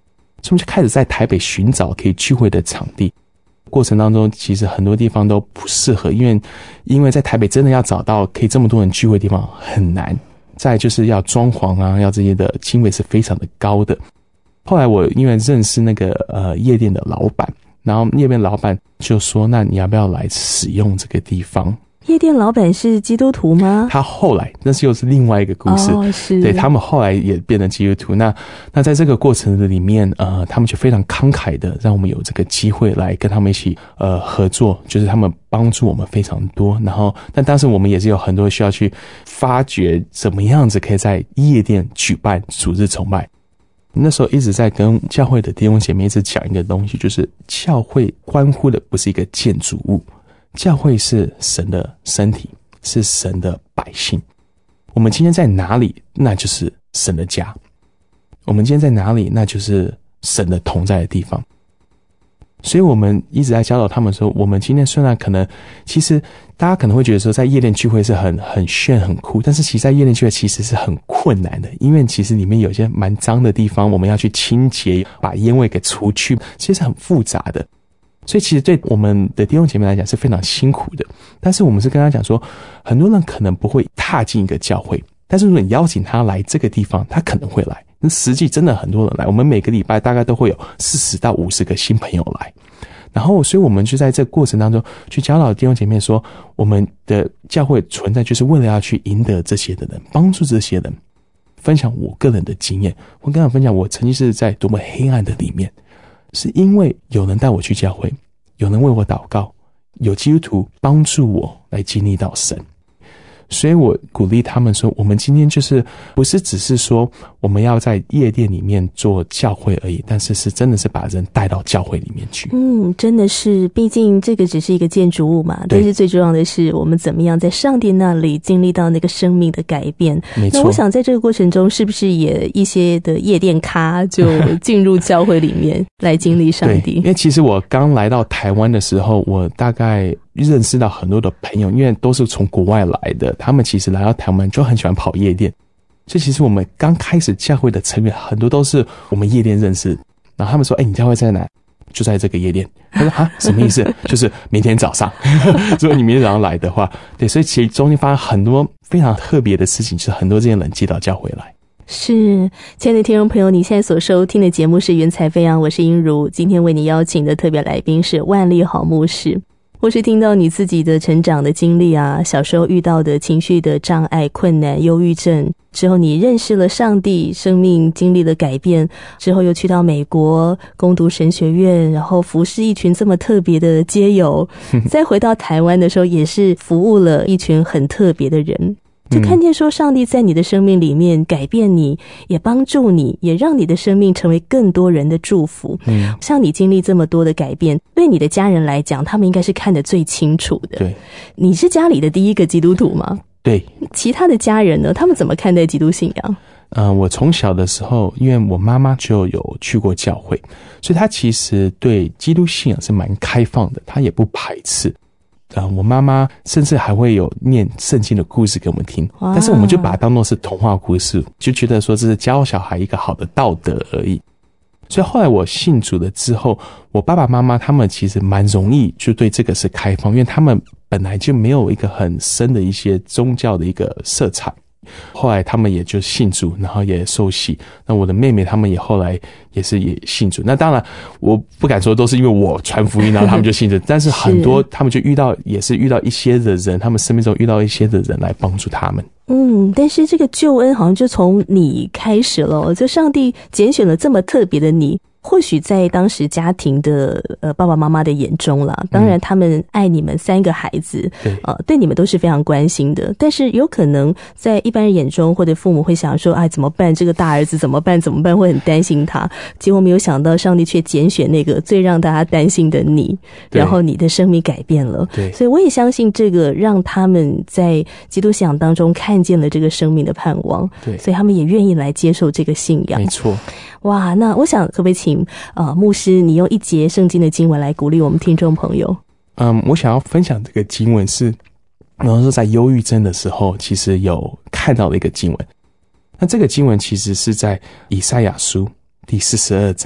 所以我们就开始在台北寻找可以聚会的场地。过程当中其实很多地方都不适合，因为因为在台北真的要找到可以这么多人聚会的地方很难，再来就是要装潢啊，要这些的经费是非常的高的。后来我因为认识那个呃夜店的老板，然后夜店老板就说，那你要不要来使用这个地方？ 夜店老板是基督徒吗？ 他后来那是又是另外一个故事， 哦，是， 对，他们后来也变成基督徒。那那在这个过程的里面，呃，他们就非常慷慨的让我们有这个机会来跟他们一起呃合作，就是他们帮助我们非常多。然后，但当时我们也是有很多需要去发掘怎么样子可以在夜店举办主日崇拜。那时候一直在跟教会的弟兄姐妹一直讲一个东西，就是教会关乎的不是一个建筑物。教会是神的身体，是神的百姓。我们今天在哪里，那就是神的家。我们今天在哪里，那就是神的同在的地方。所以我们一直在教导他们说，我们今天虽然可能，其实大家可能会觉得说，在夜店聚会是很很炫很酷，但是其实在夜店聚会其实是很困难的，因为其实里面有些蛮脏的地方，我们要去清洁，把烟味给除去，其实很复杂的。所以其实对我们的弟兄姐妹来讲是非常辛苦的，但是我们是跟他讲说，很多人可能不会踏进一个教会，但是如果你邀请他来这个地方，他可能会来。那实际真的很多人来，我们每个礼拜大概都会有四十到五十个新朋友来。然后所以我们就在这个过程当中去教导弟兄姐妹说，我们的教会存在就是为了要去赢得这些的人，帮助这些人。分享我个人的经验，我跟他分享我曾经是在多么黑暗的里面，是因为有人带我去教会，有人为我祷告，有基督徒帮助我来经历到神。所以我鼓励他们说，我们今天就是不是只是说我们要在夜店里面做教会而已，但是是真的是把人带到教会里面去。 嗯，真的是，毕竟这个只是一个建筑物嘛，但是最重要的是我们怎么样在上帝那里经历到那个生命的改变。 没错。 那我想在这个过程中，是不是也一些的夜店咖就进入教会里面来经历上帝？ 对，因为其实我刚来到台湾的时候，我大概认识到很多的朋友，因为都是从国外来的，他们其实来到台湾就很喜欢跑夜店，所以其实我们刚开始教会的成员很多都是我们夜店认识，然后他们说，哎、欸，你教会在哪？就在这个夜店。他说啊，什么意思？就是明天早上如果你明天早上来的话，对，所以其实中间发生很多非常特别的事情，就是很多这些人接到教会来。 是，亲爱的听众朋友，你现在所收听的节目是云彩飞扬，我是英如，今天为你邀请的特别来宾是万利好牧师。或是听到你自己的成长的经历啊，小时候遇到的情绪的障碍、困难、忧郁症，之后你认识了上帝，生命经历了改变，之后又去到美国攻读神学院，然后服侍一群这么特别的街友，再回到台湾的时候也是服务了一群很特别的人，就看见说上帝在你的生命里面改变你，也帮助你，也让你的生命成为更多人的祝福。嗯，像你经历这么多的改变，对你的家人来讲，他们应该是看得最清楚的。 对， 你是家里的第一个基督徒吗？ 对。 其他的家人呢？他们怎么看待基督信仰？ 呃，我从小的时候，因为我妈妈就有去过教会，所以她其实对基督信仰是蛮开放的，她也不排斥。呃，我妈妈甚至还会有念圣经的故事给我们听，但是我们就把它当作是童话故事，就觉得说这是教小孩一个好的道德而已。所以后来我信主了之后，我爸爸妈妈他们其实蛮容易就对这个是开放，因为他们本来就没有一个很深的一些宗教的一个色彩。后来他们也就信主，然后也受洗。那我的妹妹他们也后来也是也信主。那当然我不敢说都是因为我传福音然后他们就信主，但是很多他们就遇到也是遇到一些的人，他们生命中遇到一些的人来帮助他们。 嗯，但是这个救恩好像就从你开始了，就上帝拣选了这么特别的你。或许在当时家庭的呃爸爸妈妈的眼中啦，当然他们爱你们三个孩子，嗯、呃对你们都是非常关心的，但是有可能在一般人眼中，或者父母会想说，哎，怎么办？这个大儿子怎么办？怎么办？会很担心他。结果没有想到，上帝却拣选那个最让大家担心的你，然后你的生命改变了。对，所以我也相信这个让他们在基督信仰当中看见了这个生命的盼望。对，所以他们也愿意来接受这个信仰。 没错。 哇，那我想可不可以请呃牧师你用一节圣经的经文来鼓励我们听众朋友？ 嗯，我想要分享这个经文是，然后说在忧郁症的时候，其实有看到的一个经文。那这个经文其实是在以赛亚书第四十二章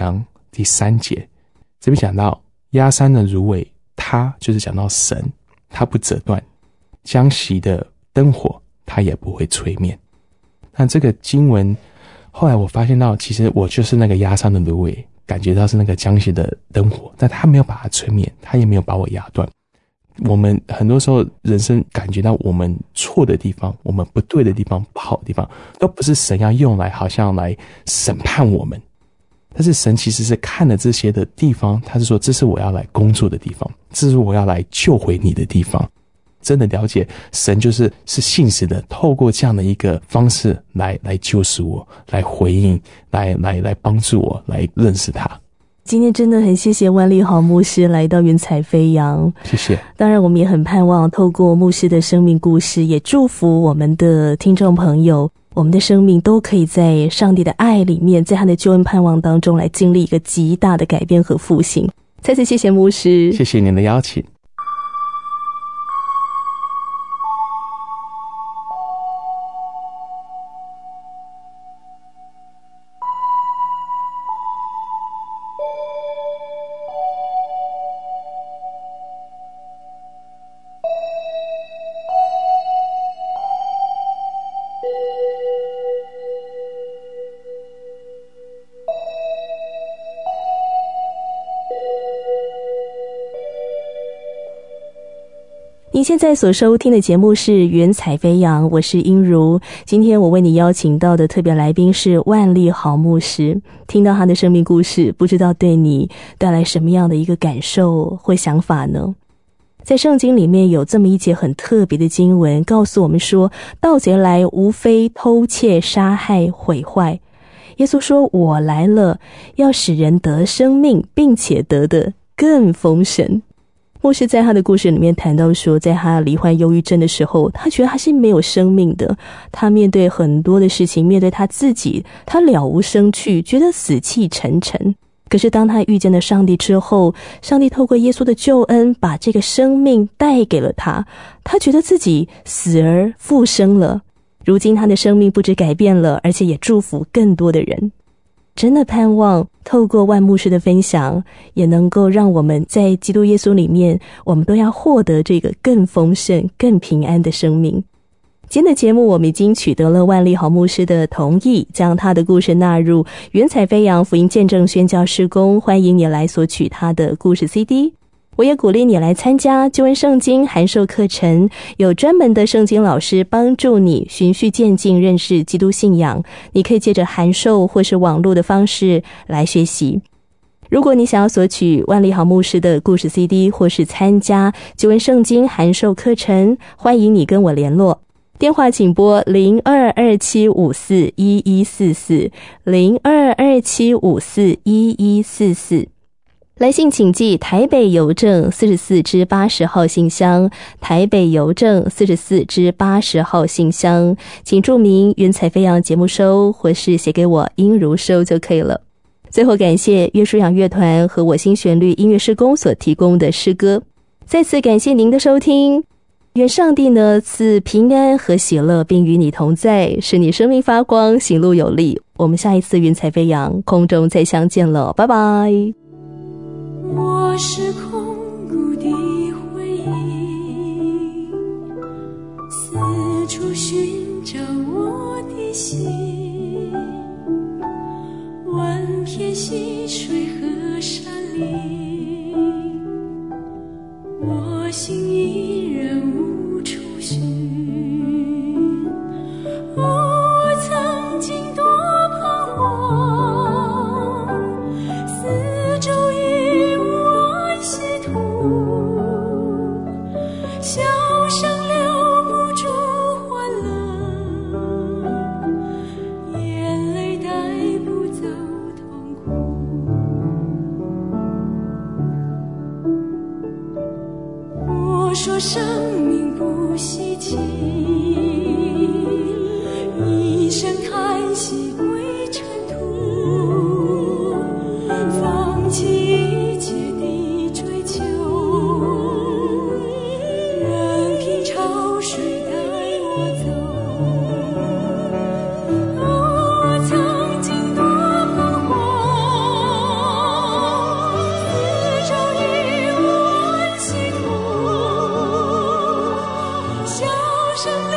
第三节，这边讲到压山的芦苇，它就是讲到神，它不折断，将熄的灯火它也不会吹灭。那这个经文后来我发现到，其实我就是那个压山的芦苇，感觉到是那个将熄的灯火，但它没有把它吹灭，它也没有把我压断。我们很多时候人生感觉到我们错的地方，我们不对的地方，不好的地方，都不是神要用来好像来审判我们，但是神其实是看了这些的地方，他是说这是我要来工作的地方，这是我要来救回你的地方。真的了解神就是是信实的，透过这样的一个方式来来救赎我，来回应，来来来帮助我来认识他。 今天真的很谢谢万利豪牧师来到云彩飞扬， 谢谢。 当然我们也很盼望透过牧师的生命故事，也祝福我们的听众朋友，我们的生命都可以在上帝的爱里面，在他的救恩盼望当中来经历一个极大的改变和复兴。再次谢谢牧师， 谢谢您的邀请。 您现在所收听的节目是云彩飞扬，我是英如。今天我为你邀请到的特别来宾是万利豪牧师。听到他的生命故事，不知道对你带来什么样的一个感受或想法呢？在圣经里面有这么一节很特别的经文，告诉我们说，盗贼来无非偷窃杀害毁坏，耶稣说我来了，要使人得生命，并且得的更丰盛。牧师在他的故事里面谈到说，在他罹患忧郁症的时候，他觉得他是没有生命的，他面对很多的事情，面对他自己，他了无生趣，觉得死气沉沉。可是当他遇见了上帝之后，上帝透过耶稣的救恩把这个生命带给了他，他觉得自己死而复生了。如今他的生命不止改变了，而且也祝福更多的人。真的盼望透过万牧师的分享，也能够让我们在基督耶稣里面，我们都要获得这个更丰盛更平安的生命。今天的节目我们已经取得了万利豪牧师的同意，将他的故事纳入云彩飞扬福音见证宣教事工，欢迎你来索取他的故事 C D。我也鼓励你来参加救恩圣经函授课程，有专门的圣经老师帮助你循序渐进认识基督信仰，你可以借着函授或是网络的方式来学习。如果你想要索取万利豪牧师的故事 C D 或是参加救恩圣经函授课程，欢迎你跟我联络，电话请拨零二二七五四一一四四 零二二七五四一一四四。来信请寄台北邮政四十四支八十号信箱，台北邮政四十四支八十号信箱，请注明云彩飞扬节目收，或是写给我英如收就可以了。最后感谢约书亚乐团和我心旋律音乐事工所提供的诗歌。再次感谢您的收听，愿上帝呢赐平安和喜乐，并与你同在，使你生命发光，行路有力。我们下一次云彩飞扬空中再相见了，拜拜。 我是空谷的回忆，四处寻找我的心，万片溪水和山林，我心依然无处寻。哦，我曾经多彷徨，四周已无安息土，笑声留不住欢乐，眼泪带不走痛苦。 生